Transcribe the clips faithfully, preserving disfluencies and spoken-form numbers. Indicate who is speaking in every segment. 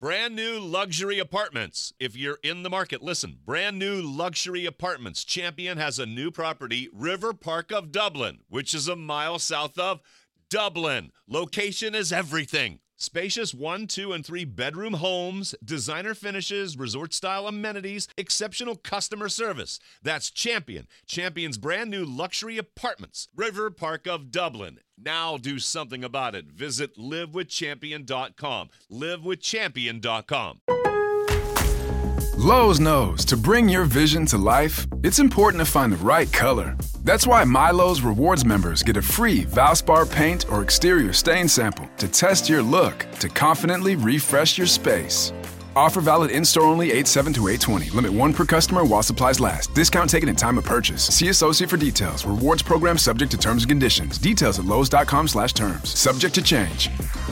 Speaker 1: Brand new luxury apartments. If you're in the market, listen. Brand new luxury apartments. Champion has a new property, River Park of Dublin, which is a mile south of Dublin. Location is everything. Spacious one, two, and three bedroom homes, designer finishes, resort-style amenities, exceptional customer service. That's Champion. Champion's brand new luxury apartments. River Park of Dublin. Now do something about it. Visit live with champion dot com. live with champion dot com.
Speaker 2: Lowe's knows to bring your vision to life, it's important to find the right color. That's why MyLowe's Rewards members get a free Valspar paint or exterior stain sample to test your look to confidently refresh your space. Offer valid in-store only eight seven to eight twenty. Limit one per customer while supplies last. Discount taken in time of purchase. See associate for details. Rewards program subject to terms and conditions. Details at lowes dot com slash terms. Subject to change.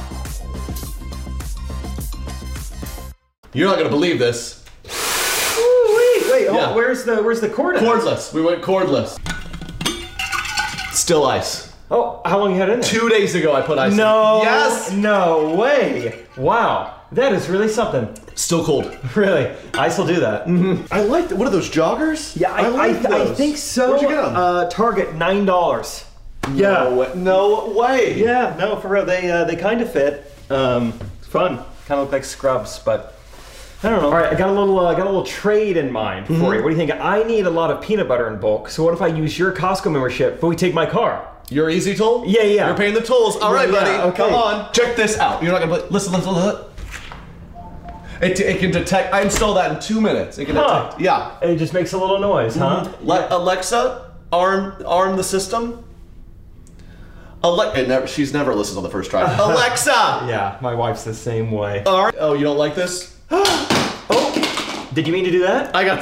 Speaker 3: You're not going to believe this.
Speaker 4: Ooh, wait, wait. Oh,
Speaker 3: Yeah.
Speaker 4: where's the where's the cord? at?
Speaker 3: Cordless. We went cordless. Still ice.
Speaker 4: Oh, how long you had it in there?
Speaker 3: Two days ago I put ice
Speaker 4: No.
Speaker 3: in. Yes.
Speaker 4: No way. Wow. That is really something.
Speaker 3: Still cold.
Speaker 4: Really. Ice will do that. Mm-hmm.
Speaker 3: I like that. What are those, joggers?
Speaker 4: Yeah, I, I,
Speaker 3: like
Speaker 4: I,
Speaker 3: those.
Speaker 4: think so.
Speaker 3: Where'd you get them?
Speaker 4: Uh, Target, nine dollars.
Speaker 3: No
Speaker 4: Yeah.
Speaker 3: way. No way.
Speaker 4: Yeah, no, for real. They uh, they kind of fit. Um, it's fun. Kind of look like scrubs, but I don't know. All right, I got a little uh, got a little trade in mind for
Speaker 3: Mm-hmm.
Speaker 4: you. What do you think? I need a lot of peanut butter in bulk. So what if I use your Costco membership, but we take my car?
Speaker 3: Your easy toll?
Speaker 4: Yeah, yeah.
Speaker 3: You're paying the tolls. All right,
Speaker 4: Yeah,
Speaker 3: buddy.
Speaker 4: yeah, okay.
Speaker 3: Come on. Check this out. You're not gonna believe. Listen, listen, listen. It, it can detect. I installed that in two minutes. It can
Speaker 4: Huh.
Speaker 3: detect. Yeah.
Speaker 4: It just makes a little noise, huh?
Speaker 3: Le- Alexa, arm arm the system. Ale- it never, she's never listened on the first try. Alexa.
Speaker 4: Yeah, my wife's the same way.
Speaker 3: Ar- oh, you don't like this?
Speaker 4: Oh, did you mean to do that?
Speaker 3: I got.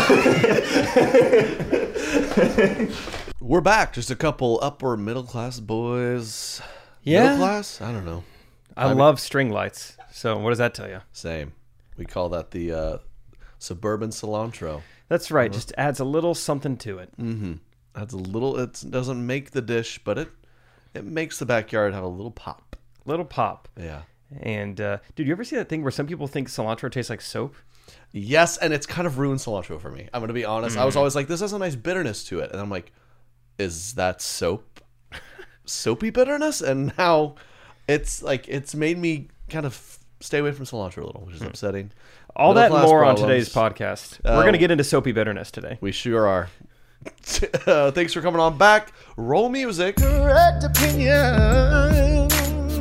Speaker 3: We're back. Just a couple upper middle class boys.
Speaker 4: Yeah.
Speaker 3: Middle class? I don't know.
Speaker 4: I,
Speaker 3: mean-
Speaker 4: love string lights. So what does that tell you?
Speaker 3: Same. We call that the uh, suburban cilantro.
Speaker 4: That's right. Just adds a little something to it.
Speaker 3: Mm-hmm. Adds a little. It doesn't make the dish, but it it makes the backyard have a little pop.
Speaker 4: Little pop.
Speaker 3: Yeah.
Speaker 4: And uh, did you ever see that thing where some people think cilantro tastes like soap?
Speaker 3: Yes, and it's kind of ruined cilantro for me. I'm gonna be honest. I was always like, this has a nice bitterness to it, and I'm like, is that soap? Soapy bitterness? And now it's like it's made me kind of stay away from cilantro a little, which is upsetting.
Speaker 4: All that and
Speaker 3: Middle-class
Speaker 4: more on
Speaker 3: problems.
Speaker 4: today's podcast.
Speaker 3: Uh,
Speaker 4: We're going to get into soapy bitterness today.
Speaker 3: We sure are. uh, thanks for coming on back. Roll music. Correct opinions.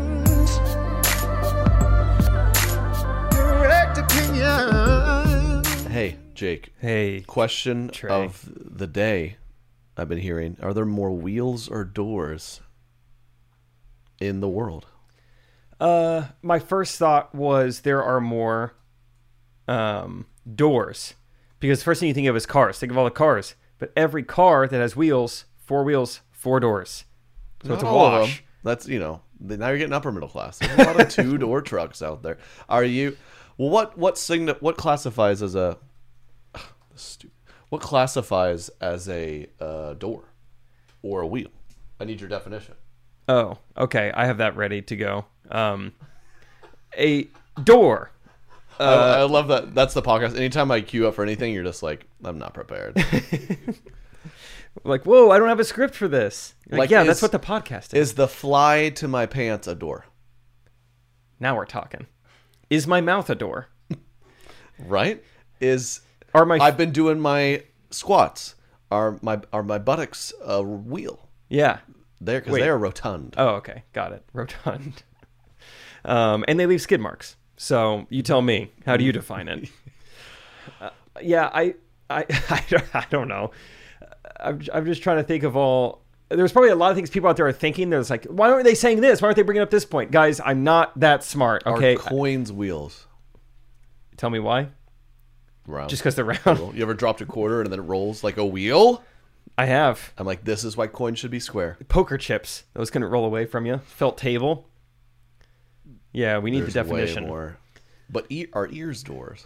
Speaker 3: Correct opinions. Hey, Jake.
Speaker 4: Hey.
Speaker 3: Question
Speaker 4: Trey.
Speaker 3: of the day I've been hearing. Are there more wheels or doors in the world?
Speaker 4: Uh, my first thought was there are more um, doors. Because the first thing you think of is cars. Think of all the cars. But every car that has wheels, four wheels, four doors. So it's a
Speaker 3: Not all of
Speaker 4: wash.
Speaker 3: them. That's, you know, now you're getting upper middle class. There's a lot of two-door trucks out there. Are you... Well, what what sign what classifies as a... Ugh, stupid, what classifies as a uh, door or a wheel? I need your definition.
Speaker 4: Oh, okay. I have that ready to go. Um, a door.
Speaker 3: I, I love that. That's the podcast. Anytime I queue up for anything, you're just like, I'm not prepared.
Speaker 4: Like, whoa, I don't have a script for this. Like,
Speaker 3: Like,
Speaker 4: yeah,
Speaker 3: is-
Speaker 4: that's what the podcast is.
Speaker 3: Is the fly to my pants a door?
Speaker 4: Now we're talking. Is my mouth a door?
Speaker 3: Right? Is
Speaker 4: Are my
Speaker 3: I've been doing my squats. Are my are my buttocks a wheel?
Speaker 4: yeah?
Speaker 3: They're because
Speaker 4: Wait.
Speaker 3: they are rotund.
Speaker 4: Oh, okay, got it. Rotund. Um, and they leave skid marks. So you tell me. How do you define it? uh, yeah, I, I, I, don't- I don't know. I'm, I'm just trying to think of all. There's probably a lot of things people out there are thinking. There's like, why aren't they saying this? Why aren't they bringing up this point? Guys, I'm not that smart. Okay,
Speaker 3: Are coins wheels?
Speaker 4: tell me why.
Speaker 3: Round.
Speaker 4: Just because they're round.
Speaker 3: You ever dropped a quarter and then it rolls like a wheel?
Speaker 4: I have.
Speaker 3: I'm like, this is why coins should be square.
Speaker 4: Poker chips. Those couldn't roll away from you. Felt table. Yeah, we need
Speaker 3: There's
Speaker 4: the definition.
Speaker 3: way more. But e- are ears doors?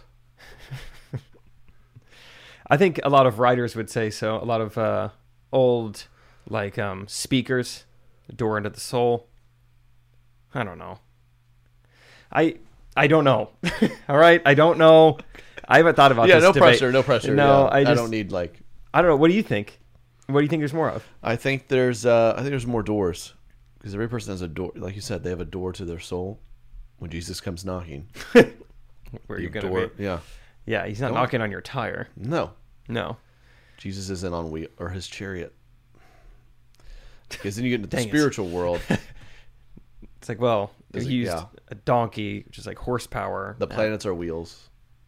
Speaker 4: I think a lot of writers would say so. A lot of uh, old, like, um, speakers, door into the soul. I don't know. I I don't know. All right, I don't know. I haven't thought about
Speaker 3: Yeah,
Speaker 4: this
Speaker 3: no
Speaker 4: debate.
Speaker 3: pressure, no pressure.
Speaker 4: No,
Speaker 3: yeah.
Speaker 4: I just
Speaker 3: I don't need like.
Speaker 4: I don't know. What do you think? What do you think there's more of?
Speaker 3: I think there's uh I think there's more doors because every person has a door. Like you said, they have a door to their soul when Jesus comes knocking.
Speaker 4: Where you're
Speaker 3: Your
Speaker 4: gonna
Speaker 3: door,
Speaker 4: be?
Speaker 3: yeah.
Speaker 4: Yeah, he's not
Speaker 3: Don't-
Speaker 4: knocking on your tire.
Speaker 3: No,
Speaker 4: No.
Speaker 3: Jesus isn't on wheel or his chariot. Because then you get into the
Speaker 4: Dang it.
Speaker 3: spiritual world.
Speaker 4: It's like, well, they
Speaker 3: Is it-
Speaker 4: used
Speaker 3: yeah.
Speaker 4: a donkey, which is like horsepower.
Speaker 3: The
Speaker 4: Uh,
Speaker 3: planets are wheels.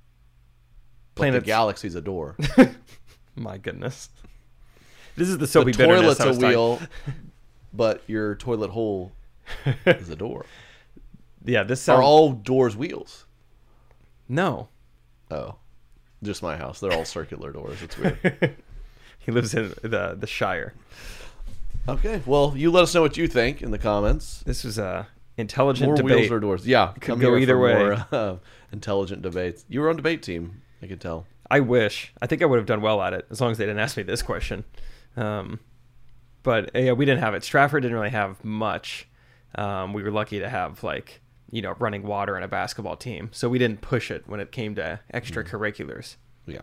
Speaker 3: But
Speaker 4: Planets-
Speaker 3: the galaxy's a door.
Speaker 4: My goodness. This is the
Speaker 3: The
Speaker 4: soapy bitterness
Speaker 3: toilet's
Speaker 4: I
Speaker 3: a
Speaker 4: was talking-
Speaker 3: wheel, but your toilet hole is a door.
Speaker 4: Yeah, this
Speaker 3: Are
Speaker 4: sounds...
Speaker 3: all doors wheels?
Speaker 4: No.
Speaker 3: Oh, just my house. They're all circular doors. It's weird.
Speaker 4: He lives in the the Shire.
Speaker 3: Okay, well, you let us know what you think in the comments.
Speaker 4: This was a intelligent
Speaker 3: More
Speaker 4: debate.
Speaker 3: wheels or doors? Yeah,
Speaker 4: Could
Speaker 3: come
Speaker 4: go
Speaker 3: here
Speaker 4: either
Speaker 3: for
Speaker 4: way.
Speaker 3: More, uh, intelligent debates. You were on debate team. I could tell.
Speaker 4: I wish. I think I would have done well at it as long as they didn't ask me this question. Um, but yeah, we didn't have it. Stratford didn't really have much. Um, we were lucky to have like you know running water and a basketball team, so we didn't push it when it came to extracurriculars.
Speaker 3: Yeah.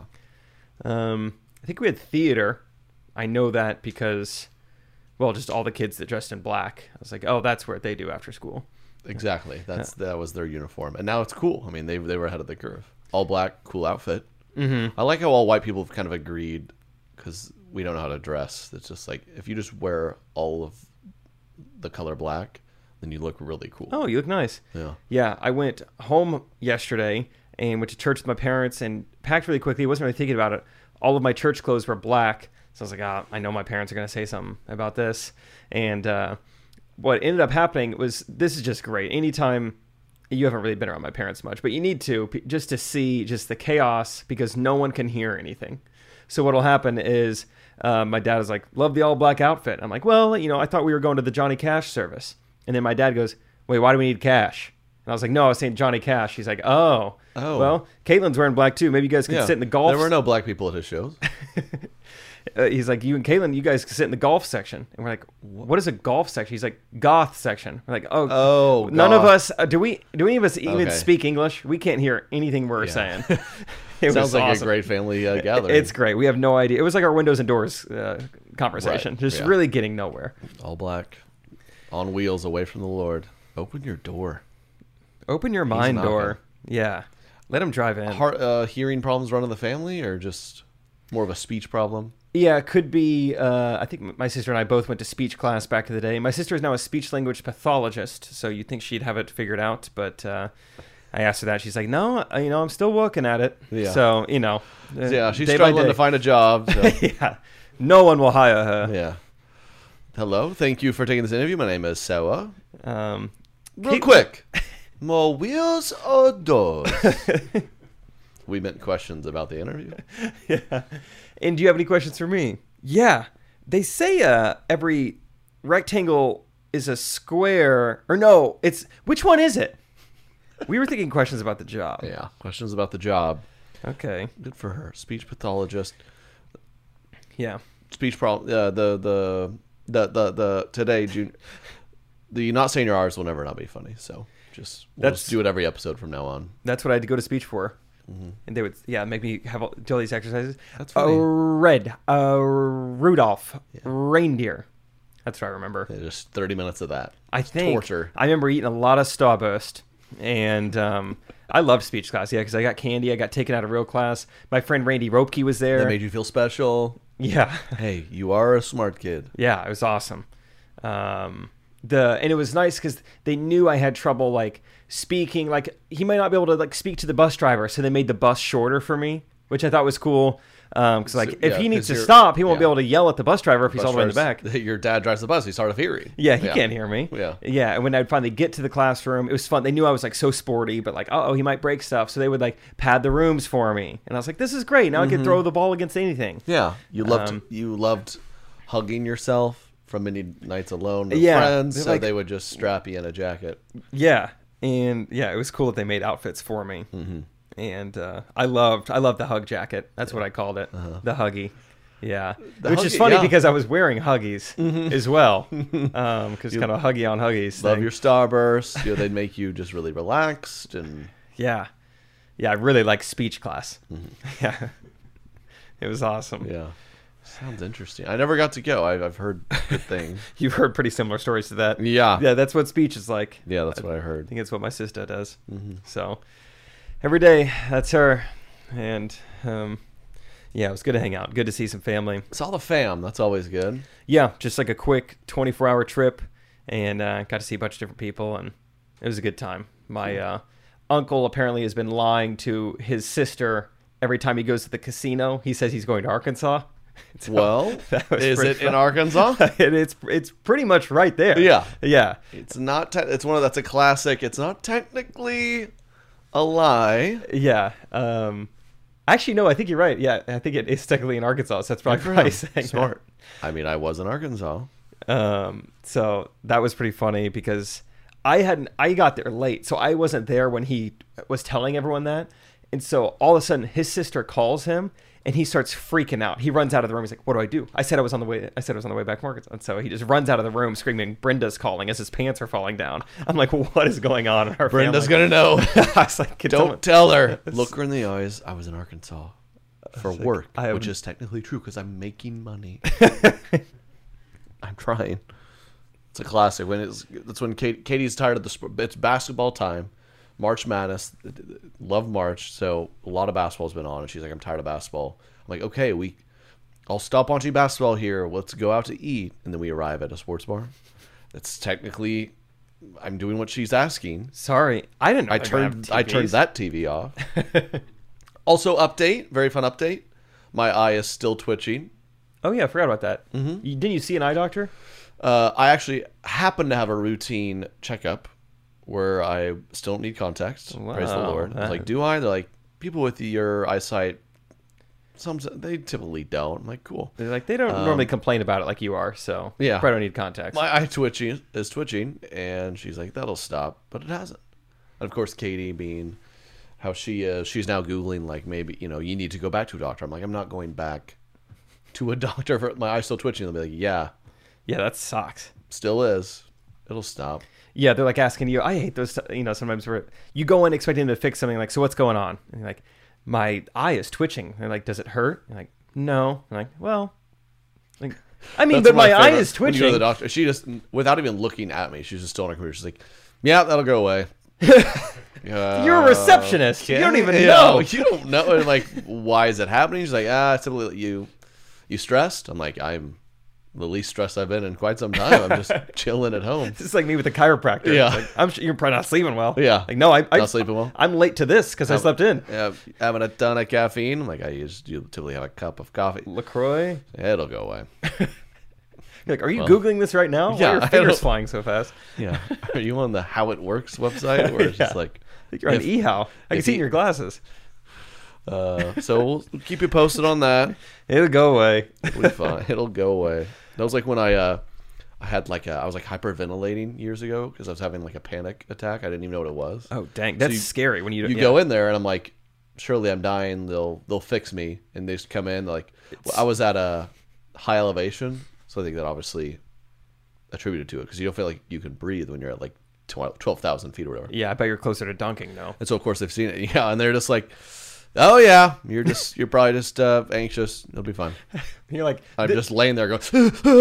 Speaker 4: Um, I think we had theater. I know that because, well, just all the kids that dressed in black. I was like, oh, that's what they do after school.
Speaker 3: Exactly. That's that was their uniform, and now it's cool. I mean, they they were ahead of the curve. All black, cool outfit. Mm-hmm. I like how all white people have kind of agreed because we don't know how to dress. It's just like if you just wear all of the color black, then you look really cool.
Speaker 4: Oh, you look nice.
Speaker 3: Yeah.
Speaker 4: Yeah, I went home yesterday and went to church with my parents and packed really quickly. Wasn't really thinking about it. All of my church clothes were black. So I was like, ah, I know my parents are going to say something about this. And uh, what ended up happening was, this is just great. Anytime, you haven't really been around my parents much, but you need to, p- just to see just the chaos because no one can hear anything. So what'll happen is uh, my dad is like, love the all black outfit. I'm like, well, you know, I thought we were going to the Johnny Cash service. And then my dad goes, wait, why do we need Cash? And I was like, no, I was saying Johnny Cash. He's like, oh,
Speaker 3: Oh.
Speaker 4: well, Caitlin's wearing black too. Maybe you guys can
Speaker 3: Yeah.
Speaker 4: sit in the golf.
Speaker 3: There were no black people at his shows.
Speaker 4: Uh, he's like, you and Caitlin, you guys can sit in the golf section. And we're like, what is a golf section? He's like, goth section. We're like, oh,
Speaker 3: Oh,
Speaker 4: none of
Speaker 3: goth.
Speaker 4: us, uh, do we, do any of us even
Speaker 3: Okay.
Speaker 4: speak English? We can't hear anything we're
Speaker 3: Yeah.
Speaker 4: saying. It
Speaker 3: Sounds
Speaker 4: was
Speaker 3: like
Speaker 4: awesome.
Speaker 3: a great family uh, gathering.
Speaker 4: It's great. We have no idea. It was like our windows and doors uh, conversation,
Speaker 3: Right.
Speaker 4: just
Speaker 3: Yeah.
Speaker 4: really getting nowhere.
Speaker 3: all black, on wheels, away from the Lord. Open your door.
Speaker 4: Open your mind
Speaker 3: knocking.
Speaker 4: door. Yeah. Let him drive in.
Speaker 3: Heart, uh, hearing problems run in the family, or just more of a speech problem?
Speaker 4: Yeah, it could be. Uh, I think my sister and I both went to speech class back in the day. My sister is now a speech language pathologist, so you'd think she'd have it figured out. But uh, I asked her that. She's like, no, uh, you know, I'm still working at it.
Speaker 3: Yeah.
Speaker 4: So, you know. uh,
Speaker 3: Yeah, she's
Speaker 4: day by
Speaker 3: struggling
Speaker 4: day.
Speaker 3: to find a job. So.
Speaker 4: Yeah. No one will hire her.
Speaker 3: Yeah. Hello. Thank you for taking this interview. My name is Sarah.
Speaker 4: Um,
Speaker 3: Real
Speaker 4: Keep-
Speaker 3: quick. More wheels or doors? We meant questions about the interview.
Speaker 4: yeah. And do you have any questions for me? Yeah. They say uh, every rectangle is a square. Or no, it's... Which one is it? We were thinking questions about the job.
Speaker 3: Yeah. Questions about the job.
Speaker 4: Okay.
Speaker 3: Good for her. Speech pathologist.
Speaker 4: Yeah.
Speaker 3: Speech problem. Uh, the, the the the the today June. The not saying your R's will never not be funny. So just we'll
Speaker 4: That's-
Speaker 3: just do it every episode from now on.
Speaker 4: That's what I had to go to speech for. And they would, yeah, make me have all, do all these exercises.
Speaker 3: That's funny.
Speaker 4: A red, a Rudolph, reindeer. That's what I remember.
Speaker 3: Yeah, just thirty minutes of that.
Speaker 4: I
Speaker 3: It's
Speaker 4: think
Speaker 3: torture.
Speaker 4: I remember eating a lot of Starburst, and um, I loved speech class. Yeah, because I got candy. I got taken out of real class. My friend Randy Ropke was there.
Speaker 3: That made you feel special.
Speaker 4: yeah,
Speaker 3: Hey, you are a smart kid.
Speaker 4: yeah, it was awesome. Um, the and it was nice because they knew I had trouble like speaking. Like he might not be able to like speak to the bus driver, so they made the bus shorter for me, which I thought was cool. Because like
Speaker 3: So-
Speaker 4: if
Speaker 3: yeah,
Speaker 4: he needs
Speaker 3: 'cause
Speaker 4: to
Speaker 3: you're-
Speaker 4: stop, he won't be
Speaker 3: yeah.
Speaker 4: able to yell at the bus driver if he's
Speaker 3: Bus
Speaker 4: all the way in the back.
Speaker 3: drives- Your dad drives the bus. He's hard of hearing.
Speaker 4: Yeah, he can't hear me.
Speaker 3: Yeah.
Speaker 4: Yeah. And when I'd finally get to the classroom, it was fun. They knew I was like so sporty, but like, oh, he might break stuff. So they would like pad the rooms for me. And I was like, this is great. Now I
Speaker 3: Mm-hmm.
Speaker 4: can throw the ball against anything.
Speaker 3: Yeah, you loved
Speaker 4: Um,
Speaker 3: you loved hugging yourself from many nights alone with
Speaker 4: Yeah,
Speaker 3: friends,
Speaker 4: they're
Speaker 3: so
Speaker 4: like-
Speaker 3: they would just strap you in a jacket.
Speaker 4: Yeah. And yeah, it was cool that they made outfits for me. Mm-hmm. And uh, I loved, I loved the hug jacket. That's what I called it.
Speaker 3: Uh-huh.
Speaker 4: The huggy. Yeah,
Speaker 3: The
Speaker 4: which is
Speaker 3: Huggy-
Speaker 4: funny
Speaker 3: yeah.
Speaker 4: because I was wearing Huggies as well, um, because kind of a Huggy on Huggies
Speaker 3: Love
Speaker 4: thing.
Speaker 3: your Starburst. You know, they'd make you just really relaxed and
Speaker 4: Yeah, yeah, I really like speech class. Yeah, it was awesome.
Speaker 3: yeah. Sounds interesting. I never got to go. I've, I've heard good things.
Speaker 4: You've heard pretty similar stories to that.
Speaker 3: Yeah.
Speaker 4: yeah, that's what speech is like.
Speaker 3: Yeah, that's what I
Speaker 4: I
Speaker 3: heard.
Speaker 4: think it's what my sister does. So every day, that's her, and um, yeah, it was good to hang out. Good to see some family.
Speaker 3: Saw the fam. That's always good.
Speaker 4: Yeah, just like a quick twenty-four hour trip, and uh, got to see a bunch of different people, and it was a good time. My uh, uncle apparently has been lying to his sister every time he goes to the casino. He says he's going to Arkansas. So,
Speaker 3: Well,
Speaker 4: that was
Speaker 3: is
Speaker 4: pretty
Speaker 3: it in
Speaker 4: fun.
Speaker 3: Arkansas?
Speaker 4: and it's it's pretty much right there.
Speaker 3: Yeah.
Speaker 4: yeah.
Speaker 3: It's not. Te- it's one of that's a classic. It's not technically a lie.
Speaker 4: Yeah. Um, actually, no, I think you're right. Yeah, I think it is technically in Arkansas, so that's probably why he's saying
Speaker 3: Smart. I mean, I was in Arkansas.
Speaker 4: that. Um, so that was pretty funny because I hadn't. I got there late, so I wasn't there when he was telling everyone that. And so all of a sudden, his sister calls him, and he starts freaking out. He runs out of the room. He's like, "What do I do?" I said I was on the way. I said I was on the way back from Arkansas. And so he just runs out of the room, screaming, "Brenda's calling!" as his pants are falling down. I'm like, "What is going on in our
Speaker 3: Brenda's
Speaker 4: family?"
Speaker 3: gonna know.
Speaker 4: I was like, "Can
Speaker 3: Don't
Speaker 4: someone-"
Speaker 3: tell her. Look her in the eyes. I was in Arkansas for work,
Speaker 4: I have-
Speaker 3: which is technically true because I'm making money. I'm trying. It's a classic. When it's that's when Kate, Katie's tired of the sport. It's basketball time. March Madness. Love March. So a lot of basketball's been on, and she's like, "I'm tired of basketball." I'm like, "Okay, we. I'll stop watching basketball here. Let's go out to eat." And then we arrive at a sports bar. That's technically. I'm doing what she's asking.
Speaker 4: Sorry, I didn't know
Speaker 3: I
Speaker 4: they were gonna
Speaker 3: turned
Speaker 4: have
Speaker 3: I turned
Speaker 4: T Vs.
Speaker 3: that T V off. Also, update, very fun update. My eye is still twitching.
Speaker 4: Oh yeah, I forgot about that. Mm-hmm. You, didn't you see an eye doctor?
Speaker 3: Uh, I actually happen to have a routine checkup where I still don't need contacts. Praise the
Speaker 4: Wow.
Speaker 3: Lord. I was like, do I? They're like, people with your eyesight, some they typically don't. I'm like, cool.
Speaker 4: They're like they don't normally complain about it like you are, so
Speaker 3: Yeah.
Speaker 4: probably don't need contacts.
Speaker 3: My eye twitching is twitching, and she's like, that'll stop, but it hasn't. And of course, Katie, being how she is, she's now Googling, like, maybe, you know, you need to go back to a doctor. I'm like, I'm not going back to a doctor for my eye's still twitching. They'll be like, yeah,
Speaker 4: Yeah, that sucks.
Speaker 3: still is. It'll stop.
Speaker 4: Yeah, they're like asking you. I hate those. You know, sometimes where you go in expecting them to fix something. Like, so what's going on? And you're like, my eye is twitching. They're like, does it hurt? You're like, no. I'm like, well, like, I mean,
Speaker 3: That's
Speaker 4: but my, eye
Speaker 3: favorite.
Speaker 4: is
Speaker 3: When you go to
Speaker 4: twitching.
Speaker 3: the doctor, she just, without even looking at me, she's just still on her computer. She's like, yeah, that'll go away. Uh,
Speaker 4: You're a receptionist. You don't even
Speaker 3: yeah,
Speaker 4: know.
Speaker 3: You don't know. And like, why is it happening? She's like, ah, it's simply you, you stressed. I'm like, I'm the least stressed I've been in quite some time. I'm just chilling at home.
Speaker 4: It's just like me with the chiropractor.
Speaker 3: Yeah.
Speaker 4: It's like, I'm sure you're probably not sleeping well.
Speaker 3: Yeah.
Speaker 4: Like, no, I, I
Speaker 3: Not sleeping well?
Speaker 4: I'm late to this because I slept in.
Speaker 3: Yeah, having a ton of caffeine. I'm like, I used to typically have a cup of coffee.
Speaker 4: LaCroix.
Speaker 3: It'll go away.
Speaker 4: You're like, are you googling this right now? Why
Speaker 3: yeah,
Speaker 4: are your
Speaker 3: I
Speaker 4: fingers
Speaker 3: don't-
Speaker 4: flying so fast?
Speaker 3: Yeah. Are you on the How It Works website where it's just
Speaker 4: Yeah.
Speaker 3: like,
Speaker 4: I think you're on
Speaker 3: if-
Speaker 4: eHow. I can
Speaker 3: if
Speaker 4: see it
Speaker 3: he-
Speaker 4: in your glasses.
Speaker 3: uh, so we'll we'll keep you posted on that.
Speaker 4: It'll go away.
Speaker 3: It'll be fine. It'll go away. That was like when I, uh, I had like a, I was like hyperventilating years ago because I was having like a panic attack. I didn't even know what it was.
Speaker 4: Oh dang, that's
Speaker 3: you-
Speaker 4: scary when you
Speaker 3: You
Speaker 4: yeah.
Speaker 3: go in there and I'm like, surely I'm dying. They'll they'll fix me, and they just come in they're like, well, I was at a high elevation, so I think that obviously attributed to it because you don't feel like you can breathe when you're at like twelve thousand feet or whatever.
Speaker 4: Yeah, I bet you're closer to dunking though.
Speaker 3: And so of course they've seen it, yeah, and they're just like, oh yeah, you're just you're probably just uh, anxious. It'll be fine.
Speaker 4: You're like,
Speaker 3: I'm
Speaker 4: "Th-
Speaker 3: just laying there going,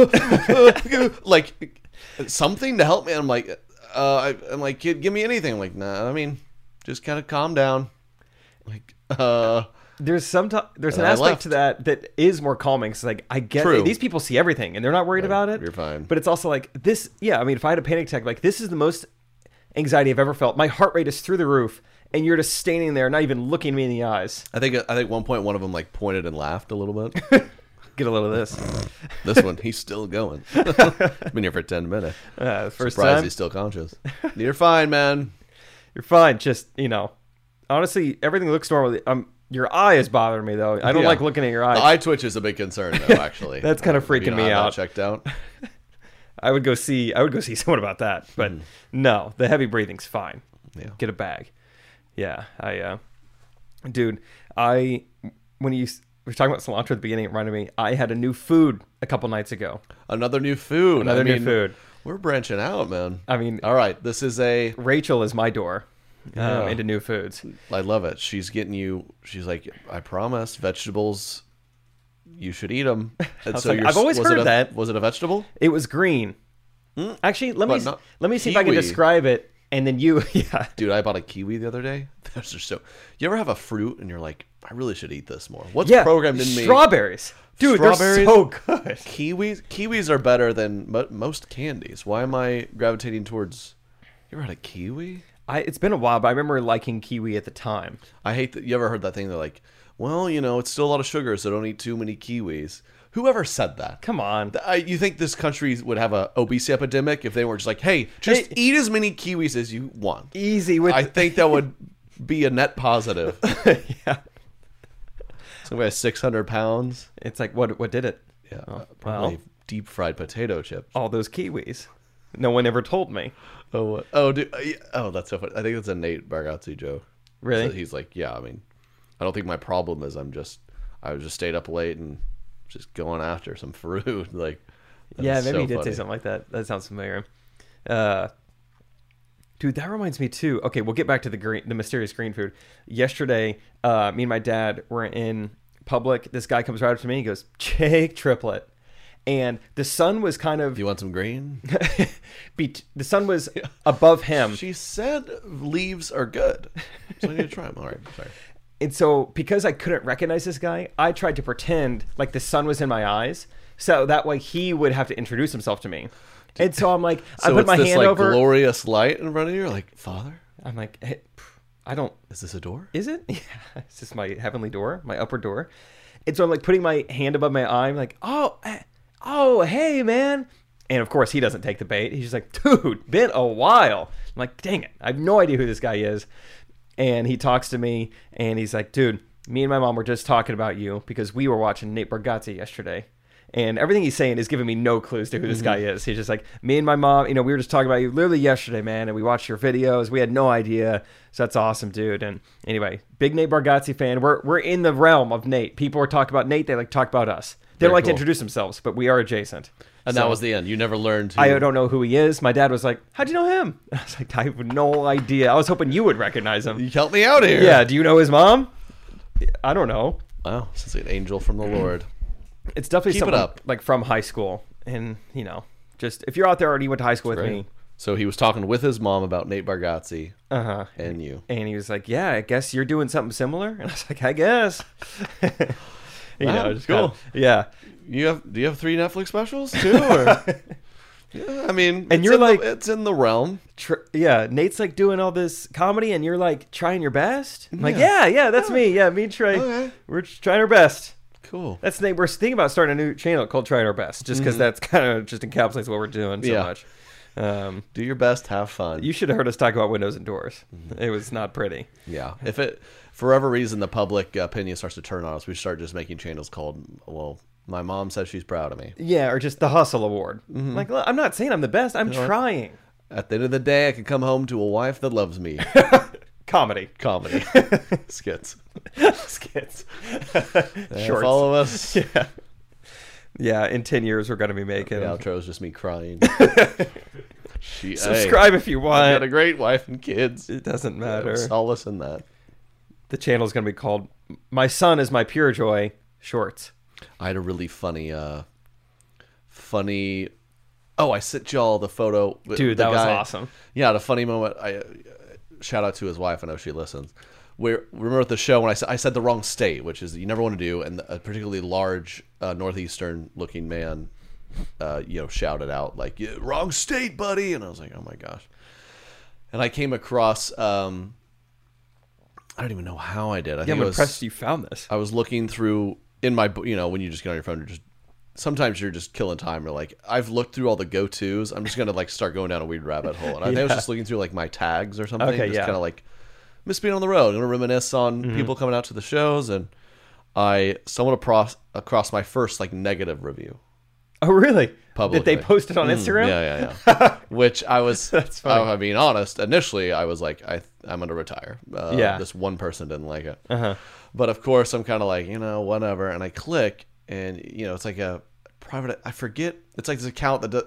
Speaker 3: like something to help me. I'm like, uh, I, I'm like, kid, give me anything. I'm like, nah, I mean, just kind of calm down. Like, uh,
Speaker 4: there's some t- there's an
Speaker 3: And I
Speaker 4: aspect
Speaker 3: left.
Speaker 4: to that that is more calming. Cause like I get
Speaker 3: True.
Speaker 4: these people see everything and they're not worried about it.
Speaker 3: you're fine.
Speaker 4: But it's also like this. Yeah, I mean, if I had a panic attack, like this is the most anxiety I've ever felt. My heart rate is through the roof, and you're just standing there, not even looking me in the eyes.
Speaker 3: I think I think one point one of them like pointed and laughed a little bit.
Speaker 4: Get a little of this.
Speaker 3: This one, he's still going. Been here for ten minutes.
Speaker 4: Uh, first
Speaker 3: Surprised
Speaker 4: time,
Speaker 3: he's still conscious. You're fine, man.
Speaker 4: you're fine. Just you know, honestly, everything looks normal. Um, your eye is bothering me though. I don't
Speaker 3: Yeah.
Speaker 4: like looking at your eyes.
Speaker 3: The eye twitch is a big concern, though. Actually,
Speaker 4: That's kinda
Speaker 3: Um, if you
Speaker 4: freaking
Speaker 3: don't
Speaker 4: me
Speaker 3: have that
Speaker 4: out.
Speaker 3: Checked out.
Speaker 4: I would go see. I would go see someone about that. But no, the heavy breathing's fine.
Speaker 3: Yeah.
Speaker 4: Get a bag. Yeah, I, uh, dude, I when you were talking about cilantro at the beginning. It reminded me, I had a new food a couple nights ago.
Speaker 3: Another new food.
Speaker 4: Another
Speaker 3: I
Speaker 4: new
Speaker 3: mean,
Speaker 4: food.
Speaker 3: We're branching out, man.
Speaker 4: I mean,
Speaker 3: all right. This is a.
Speaker 4: Rachel is my door um,
Speaker 3: Yeah.
Speaker 4: into new foods.
Speaker 3: I love it. She's getting you. She's like, I promise, vegetables. You should eat them. And
Speaker 4: was
Speaker 3: so
Speaker 4: like,
Speaker 3: you're,
Speaker 4: I've always
Speaker 3: was
Speaker 4: heard
Speaker 3: it a,
Speaker 4: that.
Speaker 3: Was it a vegetable?
Speaker 4: It was green. Actually, let me
Speaker 3: But not
Speaker 4: let me see if I can
Speaker 3: kiwi.
Speaker 4: describe it, and then you, yeah.
Speaker 3: Dude, I bought a kiwi the other day. Those are so. You ever have a fruit and you're like, I really should eat this more? What's
Speaker 4: Yeah,
Speaker 3: programmed in me?
Speaker 4: strawberries. Dude, they're
Speaker 3: Strawberries?
Speaker 4: so good.
Speaker 3: Kiwis. Kiwis are better than mo- most candies. Why am I gravitating towards? You ever had a kiwi?
Speaker 4: I, it's been a while, but I remember liking kiwi at the time.
Speaker 3: I hate that. You ever heard that thing? They're like, well, you know, it's still a lot of sugar, so don't eat too many kiwis. Whoever said that?
Speaker 4: Come on.
Speaker 3: I, you think this country would have a obesity epidemic if they were just like, hey, just
Speaker 4: Hey.
Speaker 3: eat as many kiwis as you want?
Speaker 4: Easy with
Speaker 3: I think that would be a net positive.
Speaker 4: yeah.
Speaker 3: So we have six hundred pounds.
Speaker 4: It's like, what What did it?
Speaker 3: Yeah,
Speaker 4: Oh,
Speaker 3: uh, probably
Speaker 4: well.
Speaker 3: deep fried potato chips.
Speaker 4: All those kiwis. No one ever told me.
Speaker 3: Oh, what? Oh, dude, uh, yeah. Oh, that's so funny. I think that's a Nate Bargatze joke.
Speaker 4: Really?
Speaker 3: So he's like, yeah. I mean, I don't think my problem is I'm just I was just stayed up late and just going after some fruit. Like, that
Speaker 4: Yeah,
Speaker 3: is
Speaker 4: maybe
Speaker 3: so
Speaker 4: he did
Speaker 3: funny.
Speaker 4: say something like that. That sounds familiar. Uh, dude, that reminds me too. Okay, we'll get back to the green, the mysterious green food. Yesterday, uh, me and my dad were in public. This guy comes right up to me. He goes, "Jake Triplet," and the sun was kind of
Speaker 3: Do you want some green?
Speaker 4: be- the sun was above him.
Speaker 3: She said leaves are good, so I need to try them. All right, sorry.
Speaker 4: And so, because I couldn't recognize this guy, I tried to pretend like the sun was in my eyes, so that way he would have to introduce himself to me. And so I'm like,
Speaker 3: So
Speaker 4: I put
Speaker 3: it's
Speaker 4: my
Speaker 3: this
Speaker 4: hand
Speaker 3: like
Speaker 4: over.
Speaker 3: glorious light in front of you. You're like, Father,
Speaker 4: I'm like, hey, I don't.
Speaker 3: is this a door?
Speaker 4: Is it? Yeah. Is this my heavenly door, my upper door? And so I'm like putting my hand above my eye. I'm like, oh, eh, oh, hey, man. And of course, he doesn't take the bait. He's just like, dude, been a while. I'm like, dang it, I have no idea who this guy is. And he talks to me, and he's like, dude, me and my mom were just talking about you because we were watching Nate Bargatze yesterday. And everything he's saying is giving me no clues to who this guy is. He's just like, me and my mom, you know, we were just talking about you literally yesterday, man, and we watched your videos. We had no idea. So that's awesome, dude. And anyway, big Nate Bargatze fan. We're we're in the realm of Nate. People are talking about Nate. They like to talk about us. They don't
Speaker 3: Very
Speaker 4: like to
Speaker 3: cool.
Speaker 4: introduce themselves, but we are adjacent.
Speaker 3: And
Speaker 4: So-
Speaker 3: that was the end. You never learned. Who...
Speaker 4: I don't know who he is. My dad was like, how'd you know him? I was like, I have no idea. I was hoping you would recognize him.
Speaker 3: You helped me out here.
Speaker 4: Yeah, do you know his mom? I don't know.
Speaker 3: Wow, this is an angel from the Lord.
Speaker 4: It's definitely
Speaker 3: Keep it
Speaker 4: something
Speaker 3: up.
Speaker 4: like from high school. And, you know, just if you're out there and you went to high school with
Speaker 3: Right.
Speaker 4: me.
Speaker 3: So he was talking with his mom about Nate Bargatze
Speaker 4: Uh-huh.
Speaker 3: and you.
Speaker 4: And he was like, yeah, I guess you're doing something similar. And I was like, I guess. you
Speaker 3: Wow,
Speaker 4: know, just
Speaker 3: cool.
Speaker 4: kinda- yeah.
Speaker 3: You have? Do you have three Netflix specials too? Or yeah, I mean,
Speaker 4: And
Speaker 3: it's
Speaker 4: you're
Speaker 3: in the-
Speaker 4: like-
Speaker 3: it's in the realm.
Speaker 4: Tr- yeah, Nate's like doing all this comedy, and you're like trying your best. I'm like,
Speaker 3: Yeah.
Speaker 4: yeah, yeah, that's me. Yeah, me and Trey,
Speaker 3: Okay.
Speaker 4: we're just trying our best.
Speaker 3: Cool.
Speaker 4: That's Nate. We're thinking about starting a new channel called Trying Our Best, just because that's kind of just encapsulates what we're doing so
Speaker 3: Yeah.
Speaker 4: much. Um,
Speaker 3: Do your best. Have fun.
Speaker 4: you should have heard us talk about windows and doors. It was not pretty.
Speaker 3: Yeah. If it, for whatever reason, the public opinion starts to turn on us, we start just making channels called, well, my mom says she's proud of me.
Speaker 4: Yeah, or just the Hustle Award. Like, look, I'm not saying I'm the best. I'm trying.
Speaker 3: At the end of the day, I can come home to a wife that loves me.
Speaker 4: Comedy.
Speaker 3: Comedy. Skits.
Speaker 4: Skits.
Speaker 3: Yeah,
Speaker 4: Shorts.
Speaker 3: follow us.
Speaker 4: Yeah. Yeah, in ten years, we're going to be making.
Speaker 3: The outro is just me crying. she,
Speaker 4: Subscribe if you
Speaker 3: Hey, I got
Speaker 4: want.
Speaker 3: a great wife and kids.
Speaker 4: It doesn't matter.
Speaker 3: Solace in that.
Speaker 4: The channel's going to be called My Son is My Pure Joy Shorts.
Speaker 3: I had a really funny, uh, funny. Oh, I sent y'all the photo. with
Speaker 4: Dude,
Speaker 3: the
Speaker 4: that was
Speaker 3: guy.
Speaker 4: awesome.
Speaker 3: Yeah, the funny moment. I uh, shout out to his wife. I know she listens. Where remember at the show when I said I said the wrong state, which is you never want to do, and a particularly large uh, northeastern looking man, uh, you know, shouted out like yeah, "Wrong state, buddy!" And I was like, "Oh my gosh!" And I came across. Um, I don't even know how I did. I
Speaker 4: Yeah,
Speaker 3: think
Speaker 4: I'm
Speaker 3: it was,
Speaker 4: impressed you found this.
Speaker 3: I was looking through in my, you know, when you just get on your phone, you're just sometimes you're just killing time. You're like, I've looked through all the go tos. I'm just gonna like start going down a weird rabbit hole. And I think I was
Speaker 4: Yeah.
Speaker 3: just looking through like my tags or something.
Speaker 4: Okay,
Speaker 3: just
Speaker 4: yeah.
Speaker 3: kind of like miss being on the road. I'm gonna reminisce on
Speaker 4: Mm-hmm.
Speaker 3: people coming out to the shows, and I stumbled across across my first like negative review.
Speaker 4: Oh, really?
Speaker 3: Publicly.
Speaker 4: Did they post it on Instagram?
Speaker 3: Mm, yeah, yeah, yeah. Which I was,
Speaker 4: That's funny.
Speaker 3: I, I mean, honest, initially I was like, I, I'm going to retire. Uh,
Speaker 4: Yeah.
Speaker 3: This one person didn't like it.
Speaker 4: Uh-huh.
Speaker 3: But of course, I'm kind of like, you know, whatever. And I click, and, you know, it's like a private, I forget. It's like this account that, do,